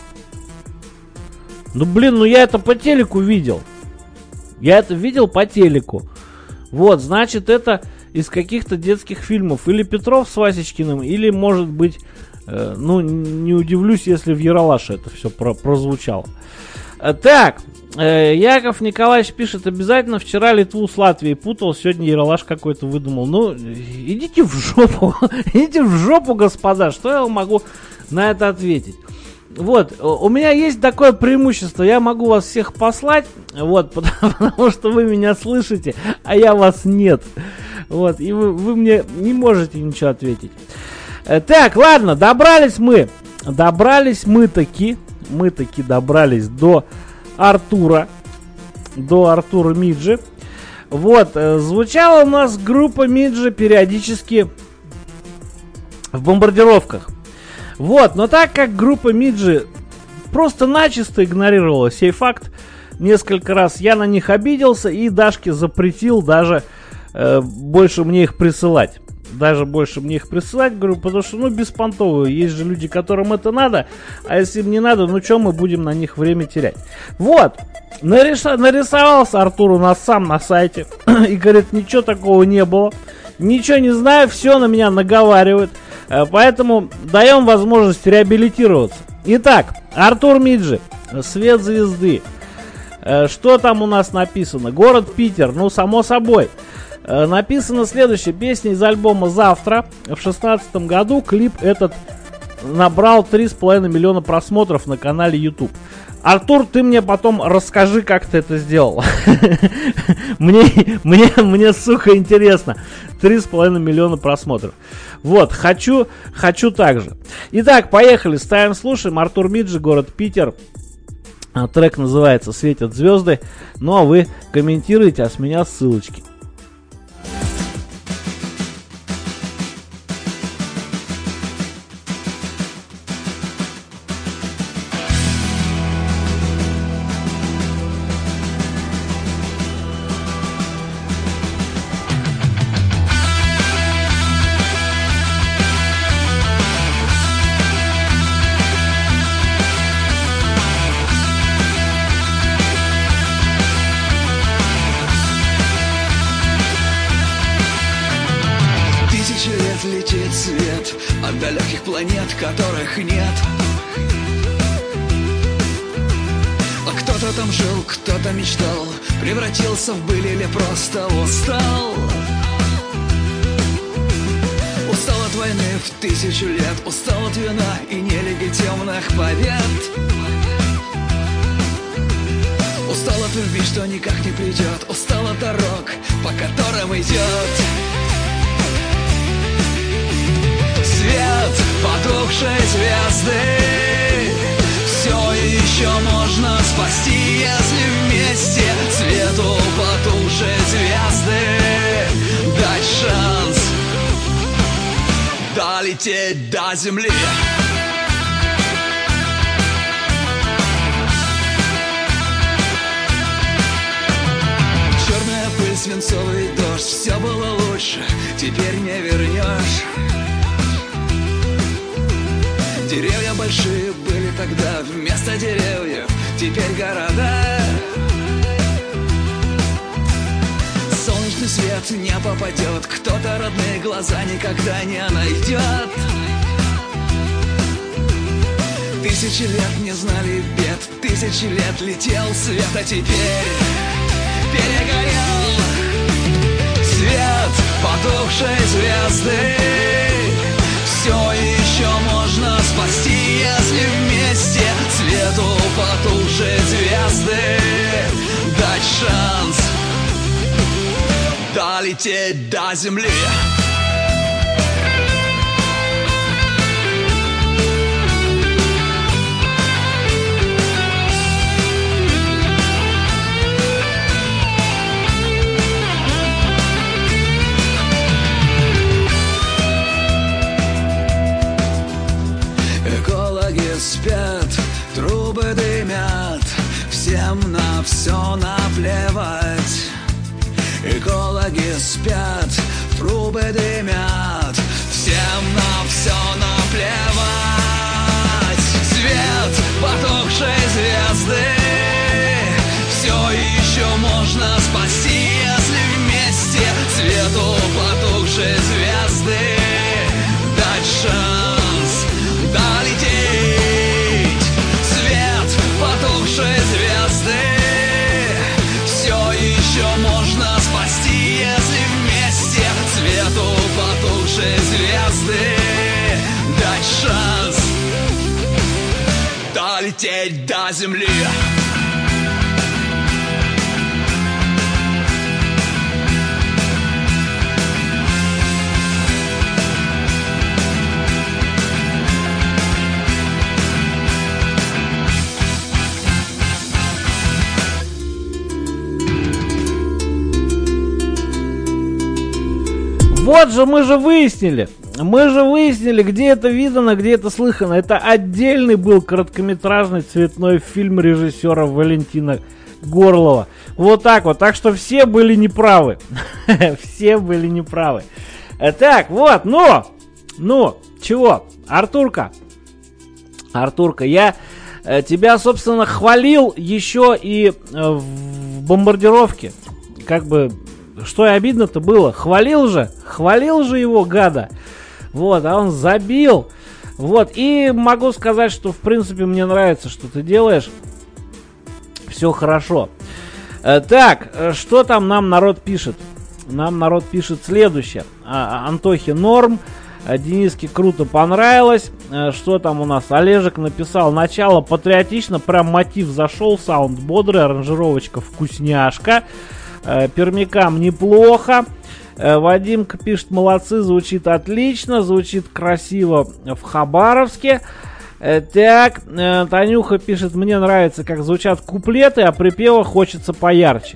Ну блин, ну я это по телеку видел. Я это видел по телеку. Вот, значит, это из каких-то детских фильмов. Или Петров с Васечкиным, или, может быть, ну, не удивлюсь, если в Ералаше это все прозвучало. Так, Яков Николаевич пишет: обязательно вчера Литву с Латвией путал, сегодня Ералаш какой-то выдумал. Ну, идите в жопу, идите в жопу, господа, что я могу на это ответить? Вот, у меня есть такое преимущество, я могу вас всех послать, вот, потому что вы меня слышите, а я вас нет. Вот, и вы мне не можете ничего ответить. Так, ладно, добрались мы таки добрались до Артура Миджи. Вот, звучала у нас группа Миджи периодически в бомбардировках. Вот, но так как группа Миджи просто-начисто игнорировала сей факт несколько раз, я на них обиделся и Дашке запретил даже больше мне их присылать. Говорю, потому что, ну, беспонтовые. Есть же люди, которым это надо, а если им не надо, ну, что мы будем на них время терять? Вот, нарисовался Артур у нас сам на сайте и говорит: ничего такого не было, ничего не знаю, все на меня наговаривает, поэтому даем возможность реабилитироваться. Итак, Артур Миджи, Свет звезды. Что там у нас написано? Город Питер, ну, само собой. Написано следующее: песня из альбома «Завтра». В 2016 году клип этот набрал 3,5 миллиона просмотров на канале YouTube. Артур, ты мне потом расскажи, как ты это сделал. Мне, сука, интересно. 3,5 миллиона просмотров. Вот, хочу так же. Итак, поехали, ставим, слушаем. Артур Миджи, город Питер. Трек называется «Светят звезды». Ну, а вы комментируйте, а с меня ссылочки. Летит свет от далеких планет, которых нет. А кто-то там жил, кто-то мечтал, превратился в быль или просто устал. Устал от войны, в 1000 лет. Устал от вина и нелегитимных побед. Устал от любви, что никак не придет. Устал от дорог, по которым идет свет потухшей звезды. Все еще можно спасти, если вместе свету потухшей звезды дать шанс долететь до земли. Черная пыль, свинцовый дождь, все было лучше, теперь не вернешь. Деревья большие были тогда, вместо деревьев теперь города. Солнечный свет не попадет, кто-то родные глаза никогда не найдет. 1000 лет не знали бед, 1000 лет летел свет, а теперь перегорел свет потухшей звезды. Все еще можно спасти, если вместе свету потухшей звезды дать шанс долететь до земли. Спят, трубы дымят, всем на все наплевать. Экологи спят, трубы дымят, всем на все наплевать. Свет потухшей звезды все еще можно спасти, если вместе свету потухшей звезды дать шанс долететь. Потухшие звезды все еще можно спасти, если вместе свету потухшие звезды дать шанс долететь до земли. Вот же мы же выяснили, где это видано, где это слыхано. Это отдельный был короткометражный цветной фильм режиссера Валентина Горлова. Вот так вот, так что все были неправы. Все были неправы. Так, вот, чего, Артурка, я тебя, собственно, хвалил еще и в бомбардировке. Как бы, что и обидно-то было. Хвалил же его, гада. Вот, а он забил. Вот, и могу сказать, что, в принципе, мне нравится, что ты делаешь. Все хорошо. Так, что там нам народ пишет? Нам народ пишет следующее. Антохе норм. Дениске круто понравилось. Что там у нас? Олежек написал: начало патриотично, прям мотив зашел, саунд бодрый, аранжировочка вкусняшка. Пермякам неплохо. Вадимка пишет: молодцы, звучит отлично, звучит красиво в Хабаровске. Так, Танюха пишет: мне нравится, как звучат куплеты, а припева хочется поярче.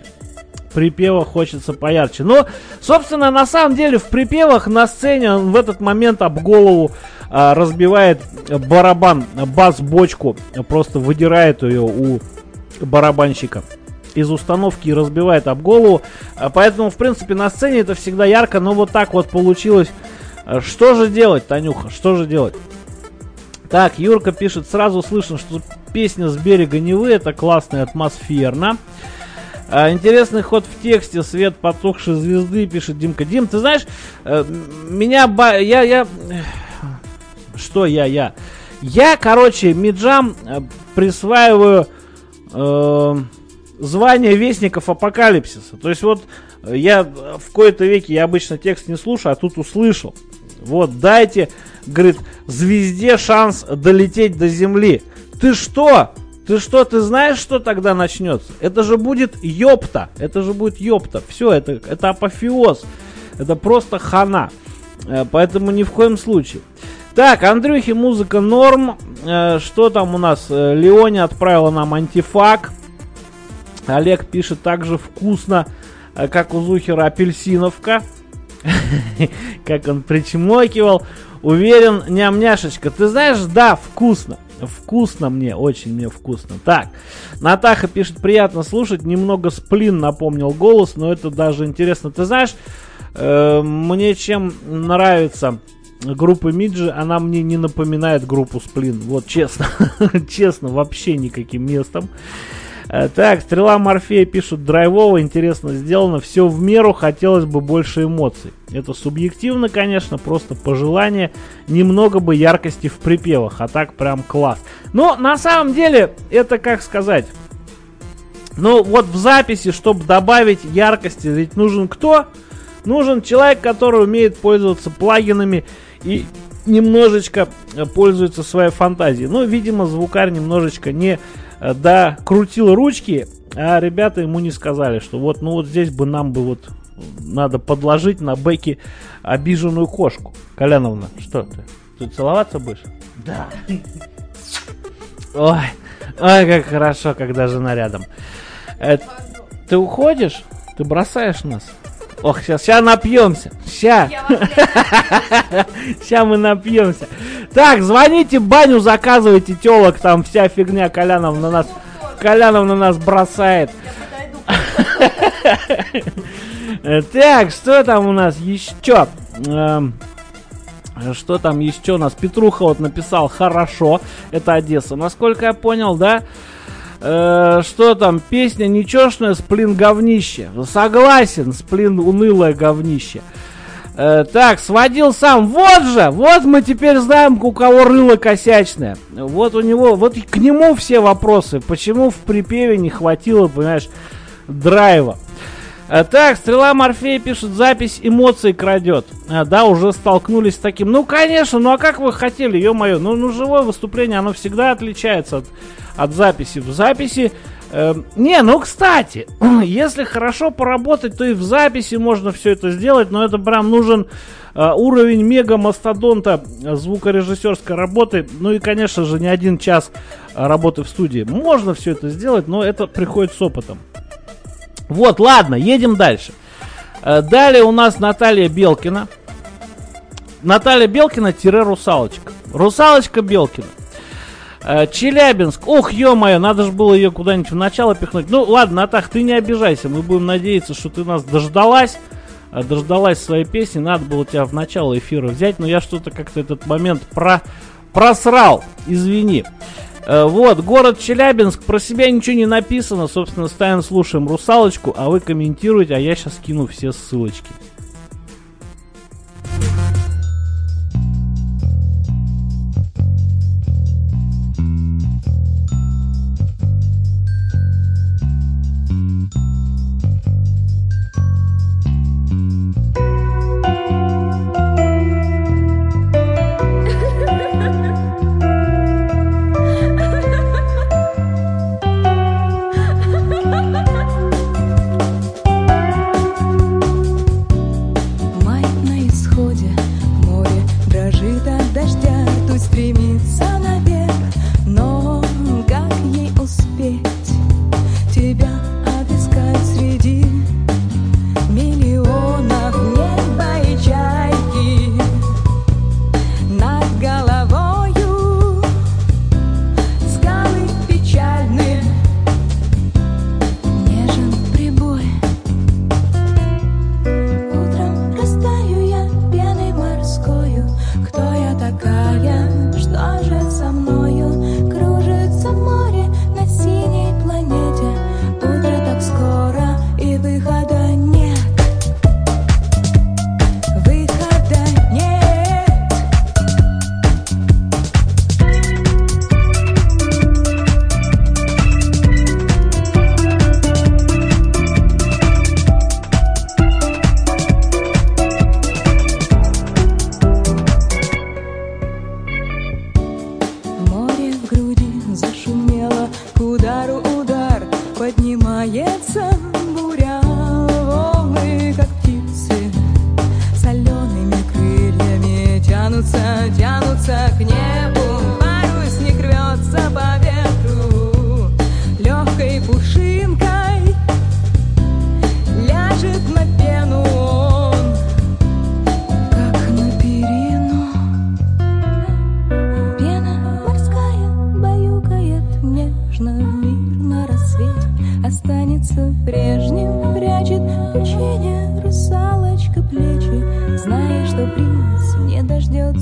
Но, собственно, на самом деле в припевах на сцене он в этот момент об голову разбивает барабан, бас-бочку, просто выдирает ее у барабанщика из установки и разбивает об голову. Поэтому, в принципе, на сцене это всегда ярко, но вот так вот получилось. Что же делать, Танюха, что же делать? Так, Юрка пишет: сразу слышно, что песня с берега Невы, это классно и атмосферно. Интересный ход в тексте, свет потухшей звезды, пишет Димка. Дим, ты знаешь, Я, короче, Миджам присваиваю звание вестников апокалипсиса. То есть вот я в кои-то веки, я обычно текст не слушаю, а тут услышал. Вот, дайте, говорит, звезде шанс долететь до Земли. Ты что? Ты знаешь, что тогда начнется? Это же будет ёпта. Все, это апофеоз. Это просто хана. Поэтому ни в коем случае. Так, Андрюхе музыка норм. Что там у нас? Леоня отправила нам антифак. Олег пишет также вкусно, как у Зухера апельсиновка. Как он причмокивал. Уверен, ням-няшечка. Ты знаешь, да, вкусно. Вкусно мне, очень мне вкусно. Так, Натаха пишет, приятно слушать. Немного Сплин напомнил голос, но это даже интересно. Ты знаешь, мне чем нравится группа Миджи, она мне не напоминает группу Сплин. Вот честно, честно, вообще никаким местом. Так, Стрела Морфея пишет, драйвово, интересно сделано, все в меру, хотелось бы больше эмоций. Это субъективно, конечно, просто пожелание, немного бы яркости в припевах, а так прям класс. Но на самом деле, это как сказать, ну вот в записи, чтобы добавить яркости, ведь нужен кто? Нужен человек, который умеет пользоваться плагинами и немножечко пользуется своей фантазией. Ну, видимо, звукарь немножечко не докрутил ручки, а ребята ему не сказали, что вот, ну вот здесь бы нам бы вот надо подложить на бэке обиженную кошку. Коляновна, что ты? Ты целоваться будешь? Да. Ой, как хорошо, когда жена рядом. Ты уходишь? Ты бросаешь нас? Ох, сейчас напьемся. Сейчас мы напьемся. Так, звоните, баню заказывайте, телок, там вся фигня. Коляновна нас бросает. Так, что там у нас еще? Что там еще у нас? Петруха вот написал, хорошо. Это Одесса, насколько я понял, да? Что там? Песня ничешная, Сплин говнище. Согласен, Сплин унылое говнище. Так, сводил сам. Вот же, вот мы теперь знаем, у кого рыло косячное. Вот у него, вот к нему все вопросы. Почему в припеве не хватило, понимаешь, драйва. Так, Стрела Морфея пишет, запись эмоций крадет. Да, уже столкнулись с таким. Ну, конечно, ну а как вы хотели, ё-моё. Ну, живое выступление, оно всегда отличается от записи. В записи... ну, кстати, если хорошо поработать, то и в записи можно все это сделать. Но это прям нужен уровень мега-мастодонта звукорежиссерской работы. Ну и, конечно же, не 1 час работы в студии. Можно все это сделать, но это приходит с опытом. Вот, ладно, едем дальше. Далее у нас Наталья Белкина. Наталья Белкина-Русалочка. Русалочка Белкина. Челябинск. Ох, ё-моё, надо же было ее куда-нибудь в начало пихнуть. Ну, ладно, Натах, ты не обижайся. Мы будем надеяться, что ты нас дождалась своей песни. Надо было тебя в начало эфира взять, но я что-то как-то этот момент просрал. Извини. Вот, город Челябинск, про себя ничего не написано, собственно, ставим, слушаем Русалочку, а вы комментируете, а я сейчас кину все ссылочки.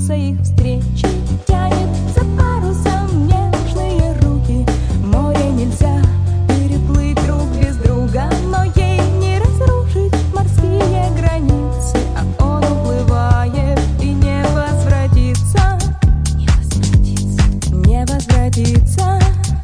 коснуться их встречи. Тянет за парусом нежные руки. Море нельзя переплыть друг без друга, но ей не разрушить морские границы. А он уплывает и не возвратится. Не возвратится. Не возвратится.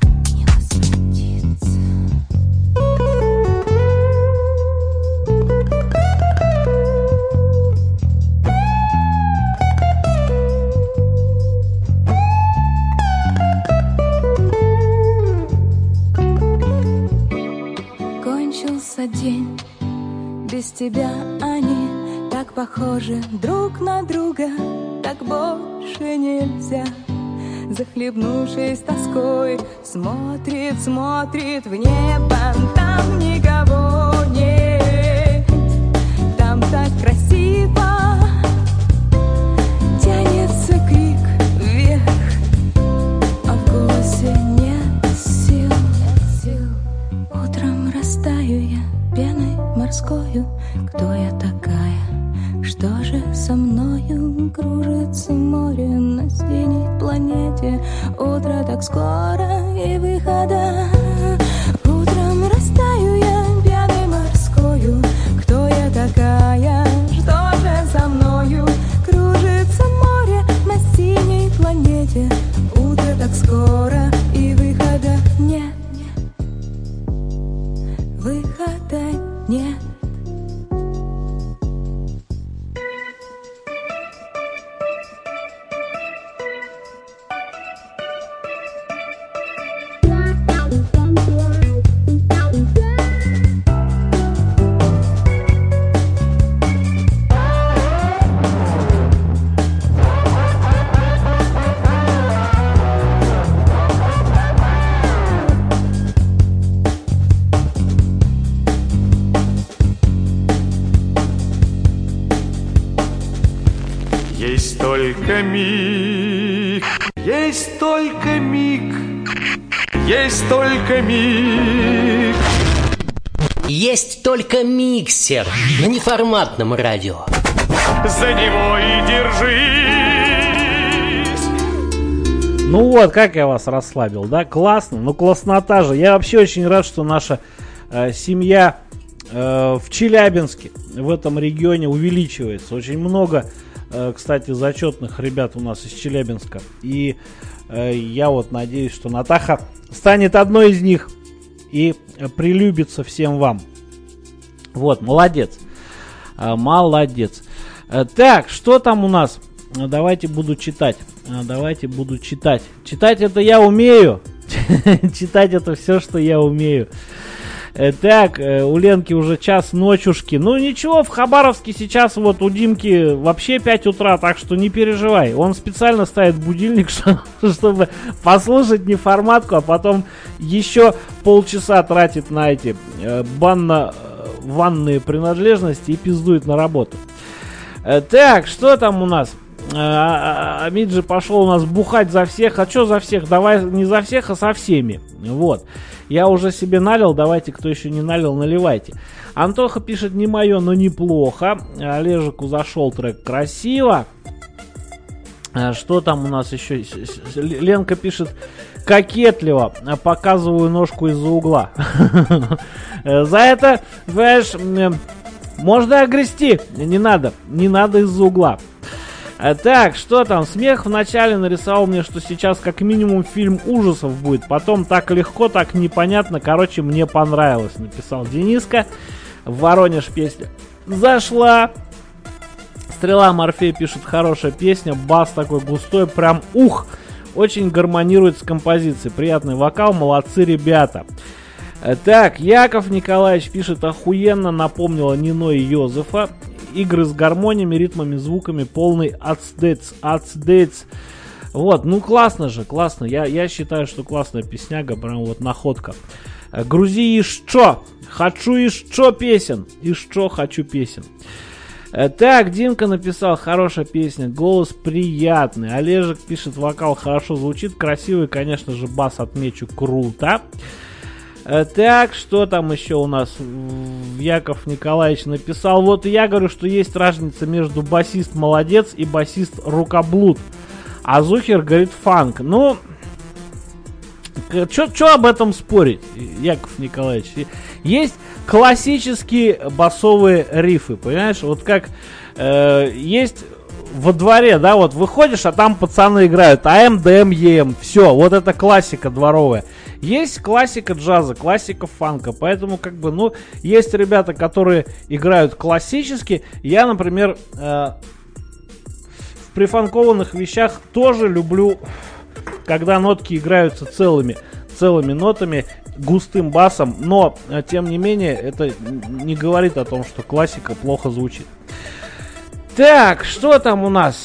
День без тебя, они так похожи друг на друга, так больше нельзя. Захлебнувшись тоской, смотрит, смотрит в небо, там никого нет, там так красиво. Тянется крик вверх, а в голосе нет сил. Утром растаю я пеной морскою. Кто я такая? Что же со мною? Кружится море на синей планете. Утро так скоро и выхода. Утром растаю я пеной морскою. Кто я такая? Что же со мною? Кружится море на синей планете. Утро так скоро и выхода нет. Выхода нет. Есть только миг, есть только миг, есть только миг. Есть только миксер на неформатном радио. За него и держись. Ну вот, как я вас расслабил, да? Классно, ну класснота же. Я вообще очень рад, что наша семья в Челябинске, в этом регионе увеличивается. Очень много, кстати, зачетных ребят у нас из Челябинска. И я вот надеюсь, что Натаха станет одной из них и прилюбится всем вам. Вот, молодец. Молодец. Так, что там у нас? Давайте буду читать. Читать это я умею. Читать это все, что я умею. Так, у Ленки уже час ночушки. Ну ничего, в Хабаровске сейчас вот у Димки вообще 5 утра, так что не переживай. Он специально ставит будильник, чтобы послушать неформатку, а потом еще полчаса тратит на эти ванные принадлежности и пиздует на работу. Так, что там у нас? Амиджи пошел у нас бухать за всех. А что за всех? Давай не за всех, а со всеми. Вот. Я уже себе налил, давайте, кто еще не налил, наливайте. Антоха пишет, не мое, но неплохо. Олежику зашел трек красиво. Что там у нас еще? Ленка пишет, кокетливо. Показываю ножку из-за угла. За это, знаешь, можно огрести. Не надо из-за угла. Так, что там? Смех вначале нарисовал мне, что сейчас как минимум фильм ужасов будет. Потом так легко, так непонятно. Короче, мне понравилось, написал Дениска. В Воронеж песня зашла. Стрела Морфей пишет, хорошая песня. Бас такой густой, прям ух. Очень гармонирует с композицией. Приятный вокал, молодцы ребята. Так, Яков Николаевич пишет, охуенно напомнила Нино и Йозефа. Игры с гармониями, ритмами, звуками, полный ацдец. Вот, ну классно же, классно. Я считаю, что классная песняга, прям вот находка. Грузи еще, хочу еще песен. Еще хочу песен. Так, Димка написал, хорошая песня, голос приятный. Олежек пишет, вокал хорошо звучит, красивый, конечно же, бас отмечу, круто. Так, что там еще у нас? Яков Николаевич написал. Вот я говорю, что есть разница между басист молодец и басист рукоблуд. А Зухер говорит фанк. Ну, что об этом спорить, Яков Николаевич? Есть классические басовые рифы, понимаешь? Вот как есть во дворе, да, вот выходишь, а там пацаны играют АМ, ДМ, ЕМ. Все, вот это классика дворовая. Есть классика джаза, классика фанка. Поэтому, как бы, ну, есть ребята, которые играют классически. Я, например, в прифанкованных вещах тоже люблю, когда нотки играются целыми нотами, густым басом. Но, тем не менее, это не говорит о том, что классика плохо звучит. Так, что там у нас?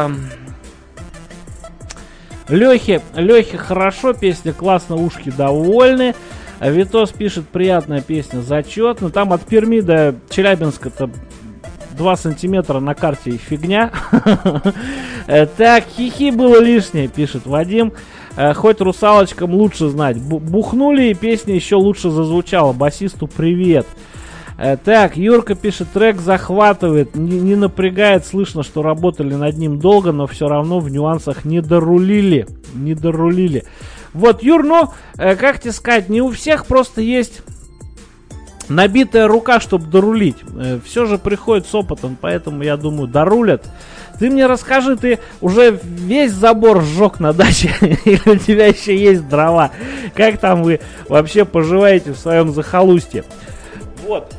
Лехе хорошо, песня классно, ушки довольны. Витос пишет, приятная песня, зачетно. Там от Перми до Челябинска-то 2 сантиметра на карте и фигня. Так, хихи было лишнее, пишет Вадим. Хоть русалочкам лучше знать. Бухнули, и песня еще лучше зазвучала. Басисту привет. Так, Юрка пишет, трек захватывает, не напрягает, слышно, что работали над ним долго, но все равно в нюансах не дорулили. Вот, Юр, ну, как тебе сказать, не у всех просто есть набитая рука, чтобы дорулить. Все же приходит с опытом, поэтому, я думаю, дорулят. Ты мне расскажи, ты уже весь забор сжег на даче, или у тебя еще есть дрова? Как там вы вообще поживаете в своем захолустье? Вот.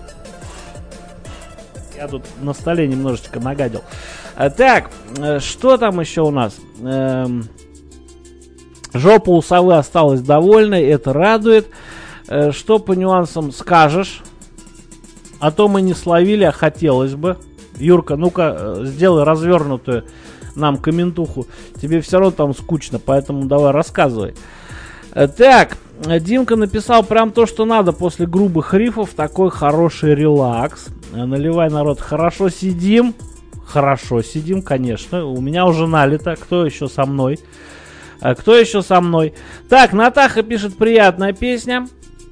Я тут на столе немножечко нагадил. Так, что там еще у нас? Жопа у совы осталась довольной, это радует. Что по нюансам скажешь? А то мы не словили, а хотелось бы. Юрка, ну-ка, сделай развернутую нам комментуху. Тебе все равно там скучно, поэтому давай рассказывай. Так, Димка написал прям то, что надо после грубых рифов. Такой хороший релакс. Наливай, народ, хорошо сидим. Хорошо сидим, конечно. У меня уже налито. Кто еще со мной? Так, Натаха пишет, приятная песня.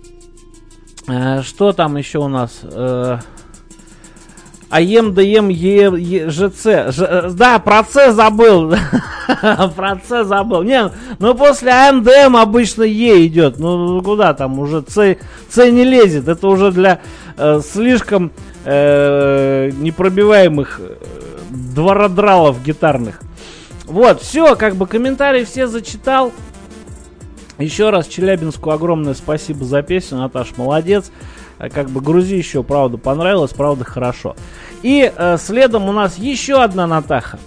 Что там еще у нас? АЕМ, ДЕМ, ЖЦ. Да, про С забыл. Не, ну после АМ, ДМ обычно Е идет. Ну куда там, уже С не лезет. Это уже для слишком непробиваемых двородралов гитарных. Вот, все, как бы комментарии все зачитал. Еще раз Челябинску огромное спасибо за песню. Наташ, молодец. Как бы грузи еще, правда, понравилось, правда, хорошо. И следом у нас еще одна Натаха.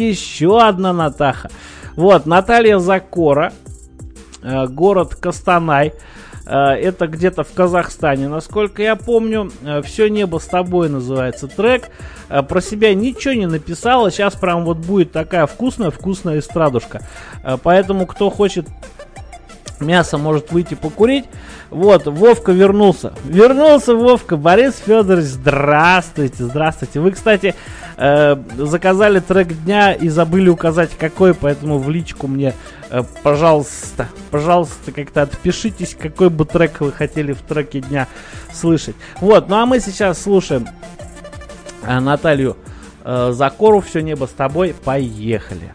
Вот, Наталья Закора. Город Костанай. Это где-то в Казахстане, насколько я помню. «Все небо с тобой» называется трек. Про себя ничего не написала. Сейчас прям вот будет такая вкусная эстрадушка. Поэтому, кто хочет мясо, может выйти покурить. Вот, Вовка вернулся. Вовка. Борис Федорович, здравствуйте. Вы, кстати, заказали трек дня и забыли указать какой, поэтому в личку мне, пожалуйста, как-то отпишитесь, какой бы трек вы хотели в треке дня слышать. Вот, ну а мы сейчас слушаем Наталью Закору, «Все небо с тобой». Поехали.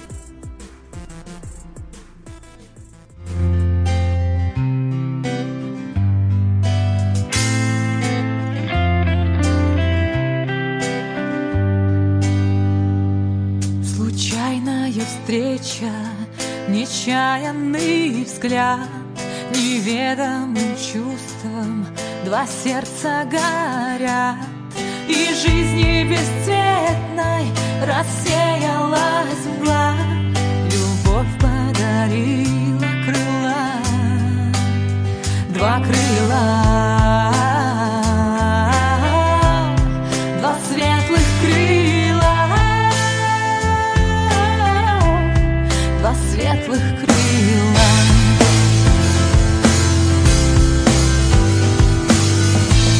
Встреча, нечаянный взгляд, неведомым чувством два сердца горят, и жизни бесцветной рассеялась мгла. Любовь подарила крыла, два крыла, два светлых крыла, два светлых крыла.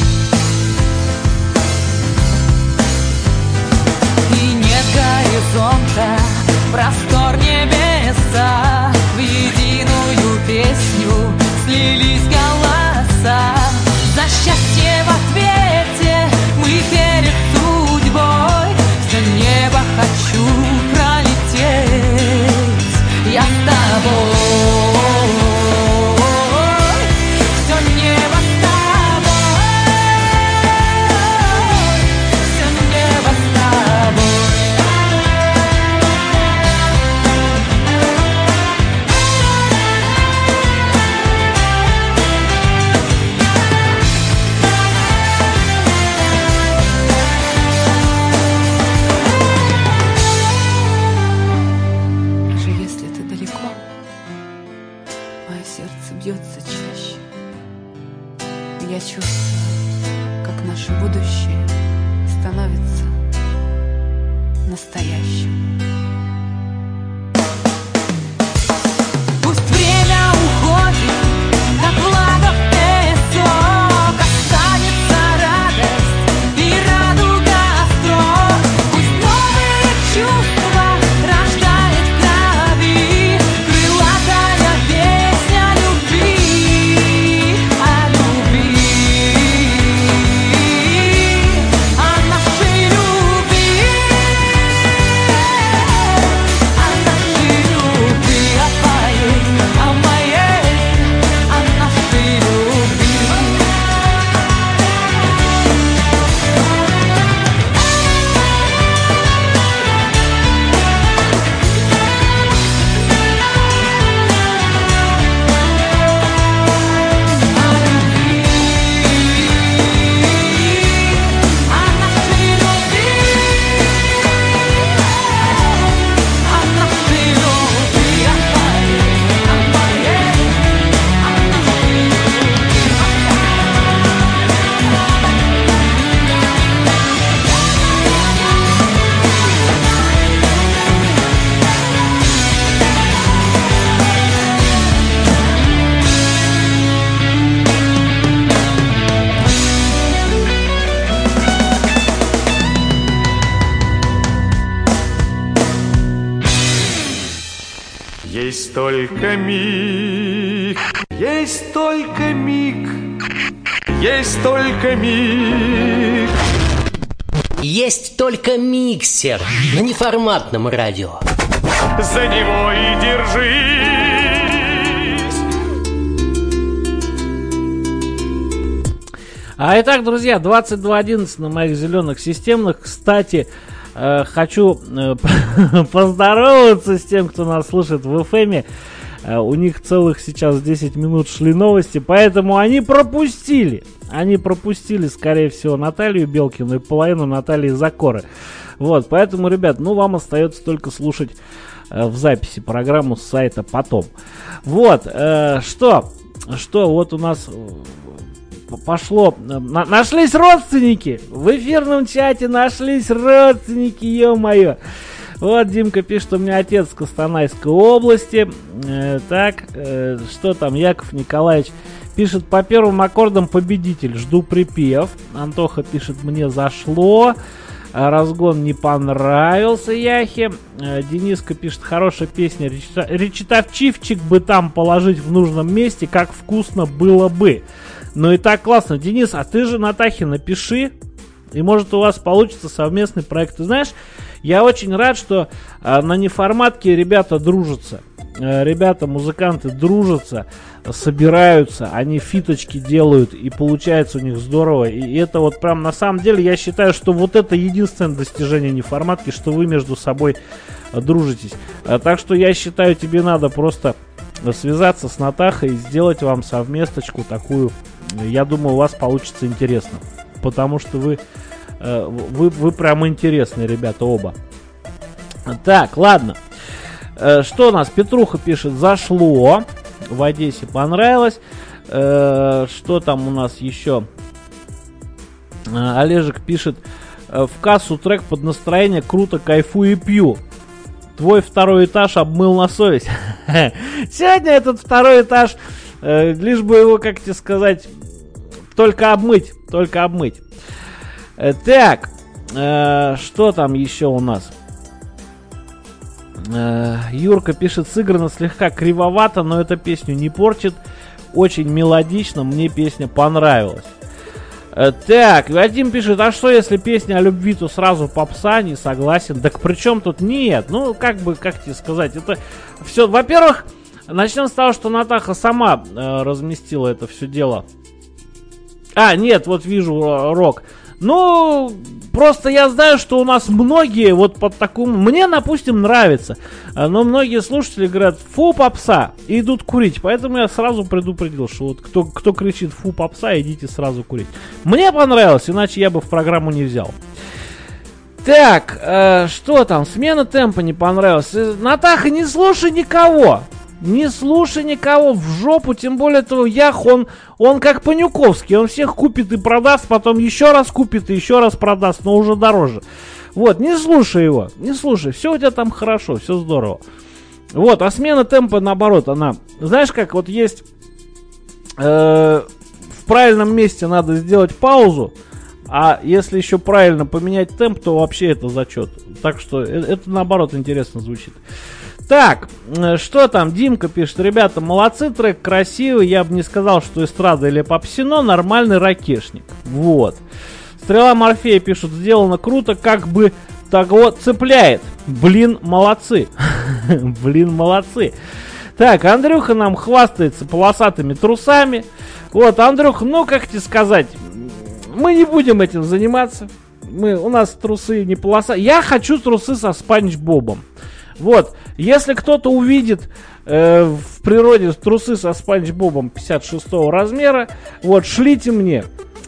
И нет горизонта, Есть только миг, есть только миг, есть только миг. Есть только миксер на неформатном радио. За него и держись. А итак, друзья, 22:11 на моих зеленых системных. Кстати, хочу поздороваться с тем, кто нас слушает в FM. У них целых сейчас 10 минут шли новости, поэтому они пропустили, скорее всего, Наталью Белкину и половину Натальи Закоры. Вот, поэтому, ребят, вам остается только слушать в записи программу с сайта потом. Вот, что вот у нас пошло. Нашлись родственники. В эфирном чате нашлись родственники, ё-моё. Вот Димка пишет, у меня отец с Костанайской области. Что там? Яков Николаевич пишет, по первым аккордам победитель. Жду припев. Антоха пишет, мне зашло. Разгон не понравился Яхе. Дениска пишет, хорошая песня. Речитативчик бы там положить в нужном месте, как вкусно было бы. Ну и так классно. Денис, а ты же Натахе напиши, и может у вас получится совместный проект. Ты знаешь, я очень рад, что на неформатке ребята дружатся. Ребята, музыканты дружатся, собираются, они фиточки делают, и получается у них здорово. И это вот прям на самом деле, я считаю, что вот это единственное достижение неформатки, что вы между собой дружитесь. Так что я считаю, тебе надо просто связаться с Натахой и сделать вам совместочку такую. Я думаю, у вас получится интересно. Потому что вы прям интересные ребята оба. Так, ладно. Что у нас? Петруха пишет, зашло. В Одессе понравилось. Что там у нас еще? Олежек пишет, в кассу трек под настроение, круто, кайфую и пью. Твой второй этаж обмыл на совесть. Сегодня этот второй этаж, лишь бы его, как тебе сказать, только обмыть. Так, что там еще у нас? Юрка пишет, сыграно слегка кривовато, но эта песню не портит. Очень мелодично, мне песня понравилась. Так, Вадим пишет, а что если песня о любви, то сразу попса, не согласен. Так при чем тут нет? Ну, как тебе сказать, это все, во-первых, начнем с того, что Натаха сама разместила это все дело. Нет, вот вижу рок. Ну, просто я знаю, что у нас многие вот под такому... Мне, допустим, нравится. Но многие слушатели говорят, фу, попса, и идут курить. Поэтому я сразу предупредил, что вот кто кричит фу, попса, идите сразу курить. Мне понравилось, иначе я бы в программу не взял. Так, что там? Смена темпа не понравилась. Натаха, не слушай никого. Не слушай никого в жопу, тем более этого Ях, он как Панюковский, он всех купит и продаст, потом еще раз купит и еще раз продаст, но уже дороже. Вот, не слушай его, не слушай, все у тебя там хорошо, все здорово. Вот, а смена темпа, наоборот, она, знаешь как, вот есть, в правильном месте надо сделать паузу, а если еще правильно поменять темп, то вообще это зачет. Так что это наоборот интересно звучит. Так, что там? Димка пишет, ребята, молодцы, трек красивый, я бы не сказал, что эстрада или попсино, нормальный ракешник. Вот. Стрела Морфея пишет, сделано круто, как бы того цепляет. Блин, молодцы. Блин, молодцы. Так, Андрюха нам хвастается полосатыми трусами. Вот, Андрюха, ну как тебе сказать, мы не будем этим заниматься. У нас трусы не полосатые. Я хочу трусы со Спанч Бобом. Вот, если кто-то увидит в природе трусы со Спанч Бобом 56 размера, вот, шлите мне.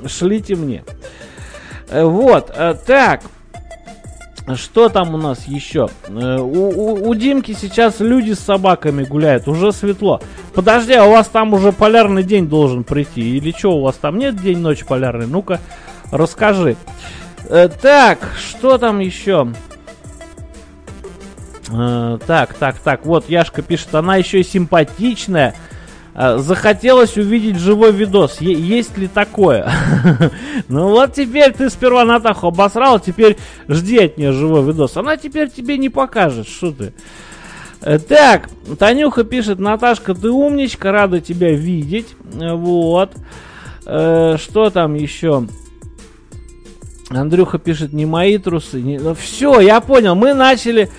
Вот, так, что там у нас еще? У Димки сейчас люди с собаками гуляют, уже светло. Подожди, а у вас там уже полярный день должен прийти? Или что, у вас там нет день-ночь полярный? Ну-ка, расскажи. Так, что там еще? Так, вот Яшка пишет, она еще и симпатичная. Захотелось увидеть живой видос. Есть ли такое? Ну вот теперь ты сперва Натаху обосрал, теперь жди от нее живой видос. Она теперь тебе не покажет, что ты. Так, Танюха пишет: Наташка, ты умничка, рада тебя видеть. Вот. Что там еще? Андрюха пишет: не мои трусы. Все, я понял. Мы начали,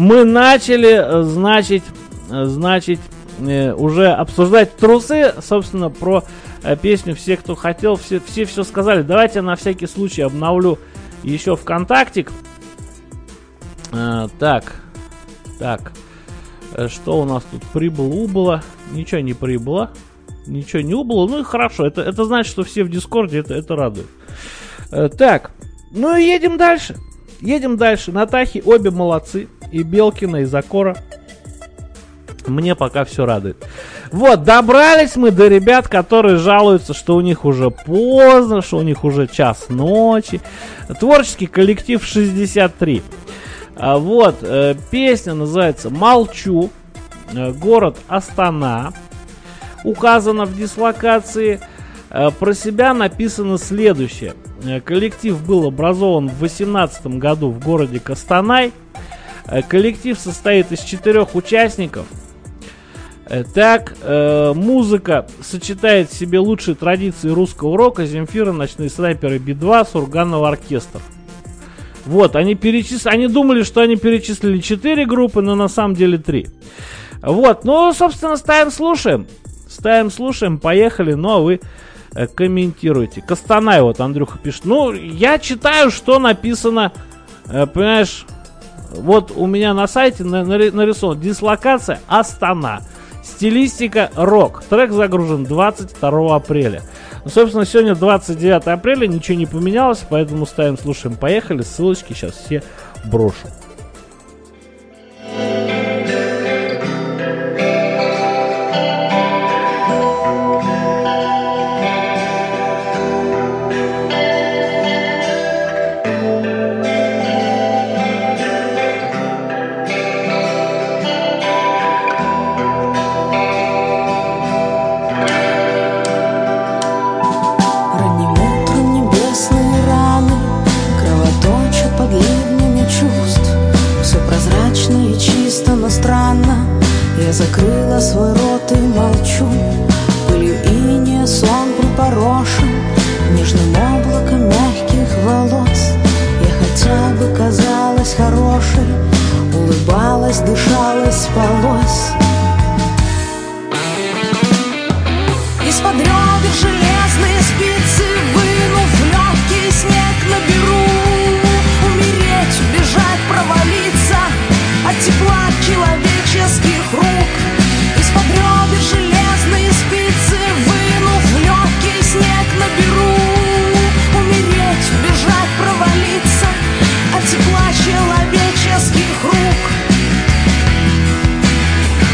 значит, уже обсуждать трусы. Собственно, про песню «Все, кто хотел», все сказали. Давайте я на всякий случай обновлю еще ВКонтактик. Так. Что у нас тут? Прибыло. Ничего не прибыло. Ничего не убыло. Ну и хорошо. Это значит, что все в Дискорде. Это радует. Так. Ну и едем дальше. Натахи обе молодцы. И Белкина, и Закора. Мне пока все радует. Вот, добрались мы до ребят, которые жалуются, что у них уже поздно, что у них уже час ночи. Творческий коллектив 63. Вот, песня называется «Молчу», город Астана, указано в дислокации. Про себя написано следующее. Коллектив был образован в 2018 году в городе Костанай. Коллектив состоит из 4 участников. Так, музыка сочетает в себе лучшие традиции русского рока: Земфира, Ночные снайперы, Би-2, Сурганов оркестр. Вот, они думали, что они перечислили 4 группы, но на самом деле 3. Вот, ну, собственно, ставим, слушаем, поехали, ну, а вы комментируйте. Костанай, вот Андрюха пишет. Ну, я читаю, что написано, понимаешь, вот у меня на сайте нарисована дислокация Астана. Стилистика рок. Трек загружен 22 апреля. Ну, собственно, сегодня 29 апреля, ничего не поменялось, поэтому ставим, слушаем, поехали. Ссылочки сейчас все брошу. Закрыла свой рот и молчу. Пылью инея сон припорошен нежным облаком мягких волос. Я хотя бы казалась хорошей, улыбалась, дышалась, спалось. Из-под ребер железные спицы, вынув легкий снег, наберу. Умереть, убежать, провалиться от тепла человеческих рук. Из-под ребер железные спицы, вынув легкий снег, наберу. Умереть, убежать, провалиться от тепла человеческих рук.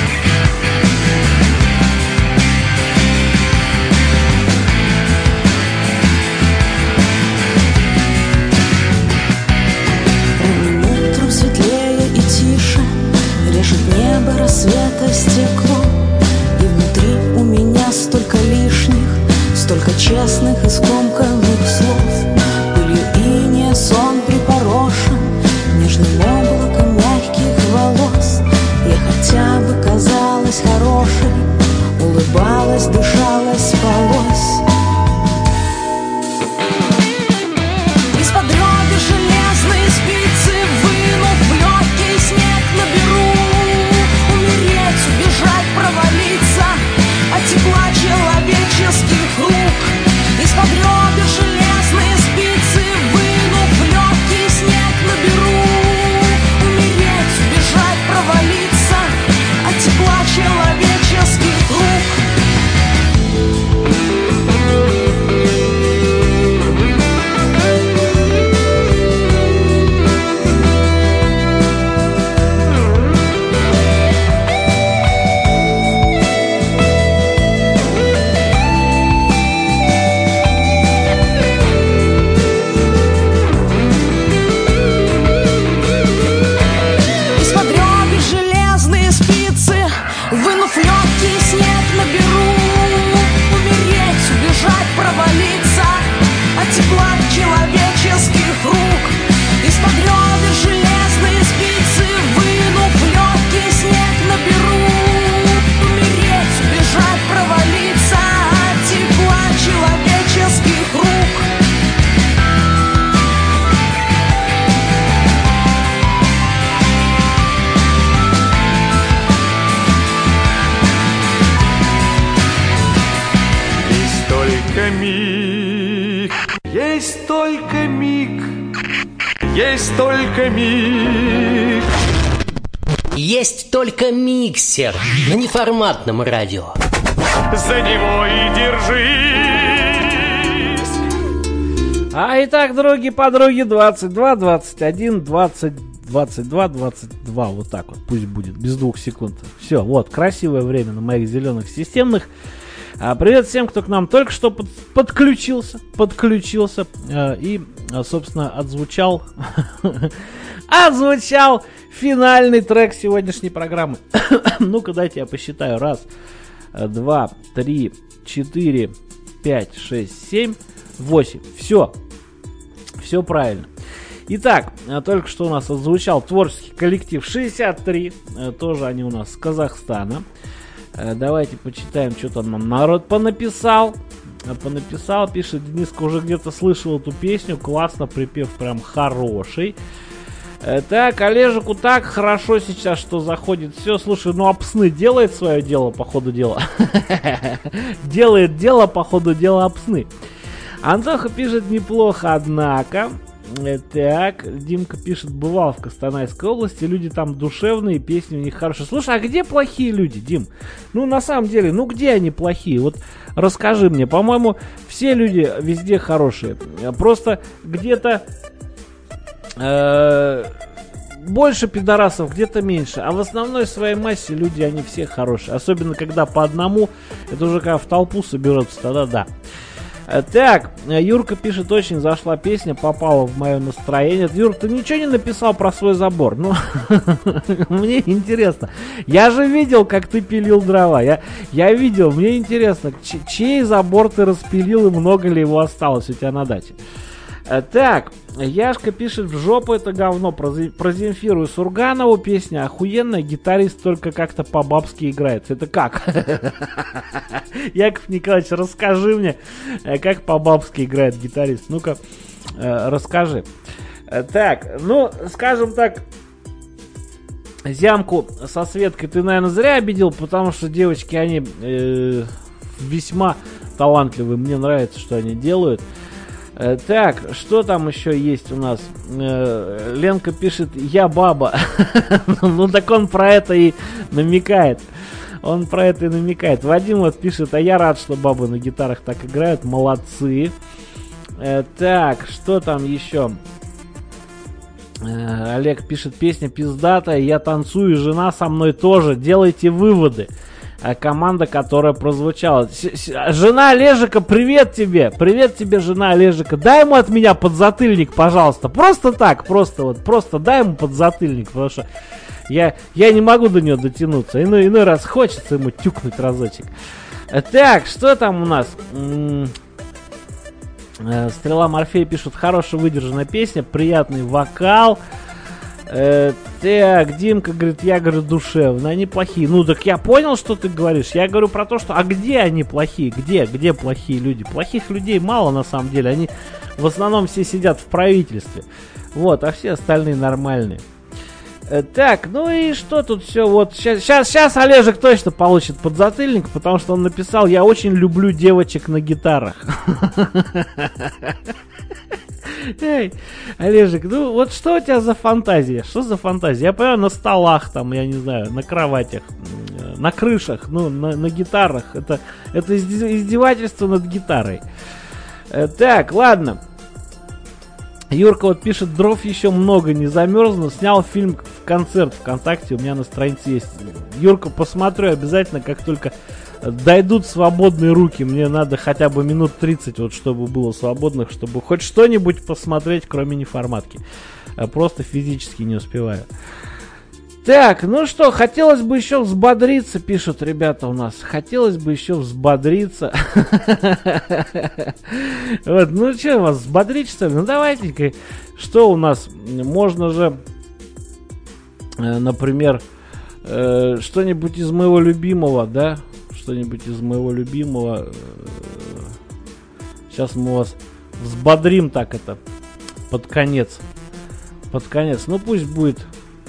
есть только миг. Есть только миксер на неформатном радио. За него и держись. Итак, дорогие подруги, 22, 21, 20, 22, 22. Вот так вот пусть будет, без 2 секунд. Все, вот, красивое время на моих зеленых системных. Привет всем, кто к нам только что подключился. И, собственно, отзвучал финальный трек сегодняшней программы. Ну-ка, дайте я посчитаю. 1, 2, 3, 4, 5, 6, 7, 8. Все правильно. Итак, только что у нас отзвучал творческий коллектив 63. Тоже они у нас с Казахстана. Давайте почитаем, что там нам народ понаписал. Пишет: Дениска, уже где-то слышал эту песню. Классно, припев прям хороший. Так, Олежику так хорошо сейчас, что заходит. Все, слушай, ну Апсны делает свое дело, по ходу дела. Делает дело, по ходу дела Апсны. Антоха пишет: неплохо, однако. Так, Димка пишет: бывал в Костанайской области, люди там душевные, песни у них хорошие. Слушай, а где плохие люди, Дим? Ну, на самом деле, ну где они плохие? Вот расскажи мне. По-моему, все люди везде хорошие. Просто где-то больше пидорасов, где-то меньше. А в основной своей массе люди, они все хорошие. Особенно, когда по одному, это уже когда в толпу соберутся, тогда да. Так, Юрка пишет: очень зашла песня, попала в мое настроение. Юр, ты ничего не написал про свой забор? Ну, мне интересно. Я же видел, как ты пилил дрова. Я видел, мне интересно, чей забор ты распилил и много ли его осталось у тебя на даче. Так, Яшка пишет: в жопу это говно. Про Земфиру и Сурганову песня охуенная, гитарист только как-то по-бабски играет. Это как? Яков Николаевич, расскажи мне, как по-бабски играет гитарист. Ну-ка, расскажи. Так, ну, скажем так, Зямку со Светкой ты, наверное, зря обидел, потому что девочки, они весьма талантливые. Мне нравится, что они делают. Так, что там еще есть у нас? Ленка пишет: я баба. Ну так он про это и намекает. Вадим вот пишет: а я рад, что бабы на гитарах так играют. Молодцы. Так, что там еще? Олег пишет: песня пиздатая, я танцую, жена со мной тоже. Делайте выводы. Команда, которая прозвучала. Жена Олежика, привет тебе, жена Олежика. Дай ему от меня подзатыльник, пожалуйста. Просто так, просто дай ему подзатыльник, потому что я не могу до нее дотянуться. Иной раз хочется ему тюкнуть разочек. Так, что там у нас? Стрела Морфея пишет: хорошая выдержанная песня, приятный вокал. Так, Димка говорит: я говорю, душевно, они плохие. Ну так я понял, что ты говоришь. Я говорю про то, что а где они плохие? Где плохие люди? Плохих людей мало на самом деле. Они в основном все сидят в правительстве. Вот, а все остальные нормальные. Так, ну и что тут все? Вот сейчас Олежек точно получит подзатыльник, потому что он написал: я очень люблю девочек на гитарах. Эй, Олежек, ну вот что у тебя за фантазия? Что за фантазия? Я понимаю, на столах там, я не знаю, на кроватях, на крышах, ну, на гитарах. Это издевательство над гитарой. Так, ладно. Юрка вот пишет: дров еще много, не замерзну. Снял фильм в концерт ВКонтакте, у меня на странице есть. Юрка, посмотрю обязательно, как только дойдут свободные руки. Мне надо хотя бы минут 30, вот, чтобы было свободных, чтобы хоть что-нибудь посмотреть, кроме неформатки. Просто физически не успеваю. Так, ну что, хотелось бы еще взбодриться, пишут ребята у нас. Хотелось бы еще взбодриться. Вот, ну что, вас взбодрить, что ли? Ну давайте-ка, что у нас? Можно же, например, что-нибудь из моего любимого, да? Что-нибудь из моего любимого. Сейчас мы вас взбодрим так это под конец. Ну пусть будет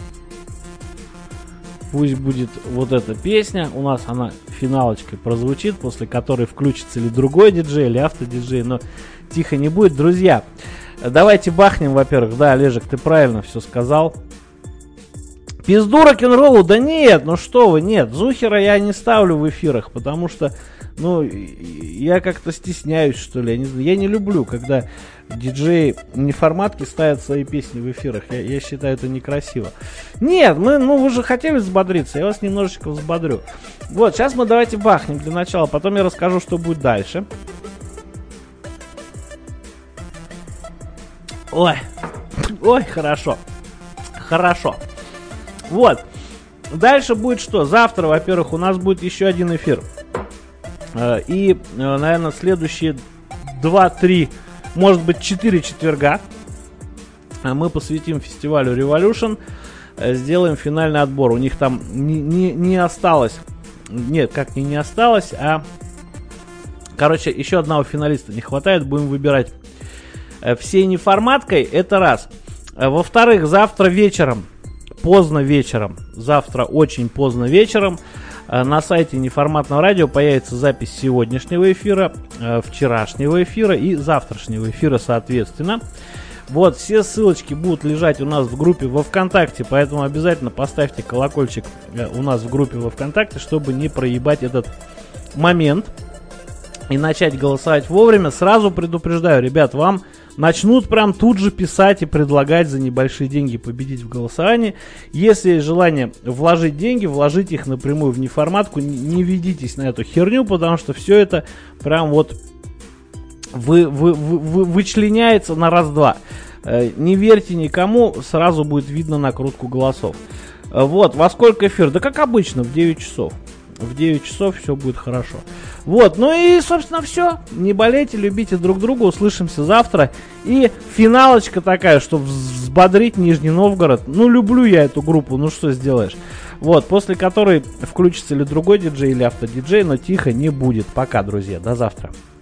вот эта песня. У нас она финалочкой прозвучит, после которой включится или другой диджей, или автодиджей. Но тихо не будет. Друзья, Давайте бахнем, во-первых. Да, Олежек, ты правильно все сказал. Пизду рок-н-роллу? Да нет, ну что вы, нет. Зухера я не ставлю в эфирах, потому что, ну, я как-то стесняюсь, что ли. Я не люблю, когда диджеи неформатки ставят свои песни в эфирах. Я считаю, это некрасиво. Нет, вы же хотели взбодриться, я вас немножечко взбодрю. Вот, сейчас мы давайте бахнем для начала, потом я расскажу, что будет дальше. Ой, хорошо. Вот. Дальше будет что? Завтра, во-первых, у нас будет еще один эфир. И, наверное, следующие 2-3, может быть, 4 четверга мы посвятим фестивалю Revolution. Сделаем финальный отбор. У них там не осталось. Нет, как не осталось, а... Короче, еще одного финалиста не хватает. Будем выбирать всей неформаткой. Это раз. Во-вторых, завтра вечером, поздно вечером, завтра очень поздно вечером на сайте Неформатного радио появится запись сегодняшнего эфира, вчерашнего эфира и завтрашнего эфира соответственно. Вот, все ссылочки будут лежать у нас в группе во ВКонтакте, поэтому обязательно поставьте колокольчик у нас в группе во ВКонтакте, чтобы не проебать этот момент и начать голосовать вовремя. Сразу предупреждаю, ребят, вам начнут прям тут же писать и предлагать за небольшие деньги победить в голосовании. Если есть желание вложить деньги, вложите их напрямую в неформатку. Не ведитесь на эту херню, потому что все это прям вот вычленяется на раз-два. Не верьте никому, сразу будет видно накрутку голосов. Вот, во сколько эфир? Да как обычно, в 9 часов. В 9 часов все будет хорошо. Вот, ну и, собственно, все. Не болейте, любите друг друга. Услышимся завтра. И финалочка такая, чтобы взбодрить Нижний Новгород. Ну, люблю я эту группу, ну что сделаешь. Вот, после которой включится или другой диджей, или автодиджей, но тихо не будет. Пока, друзья, до завтра.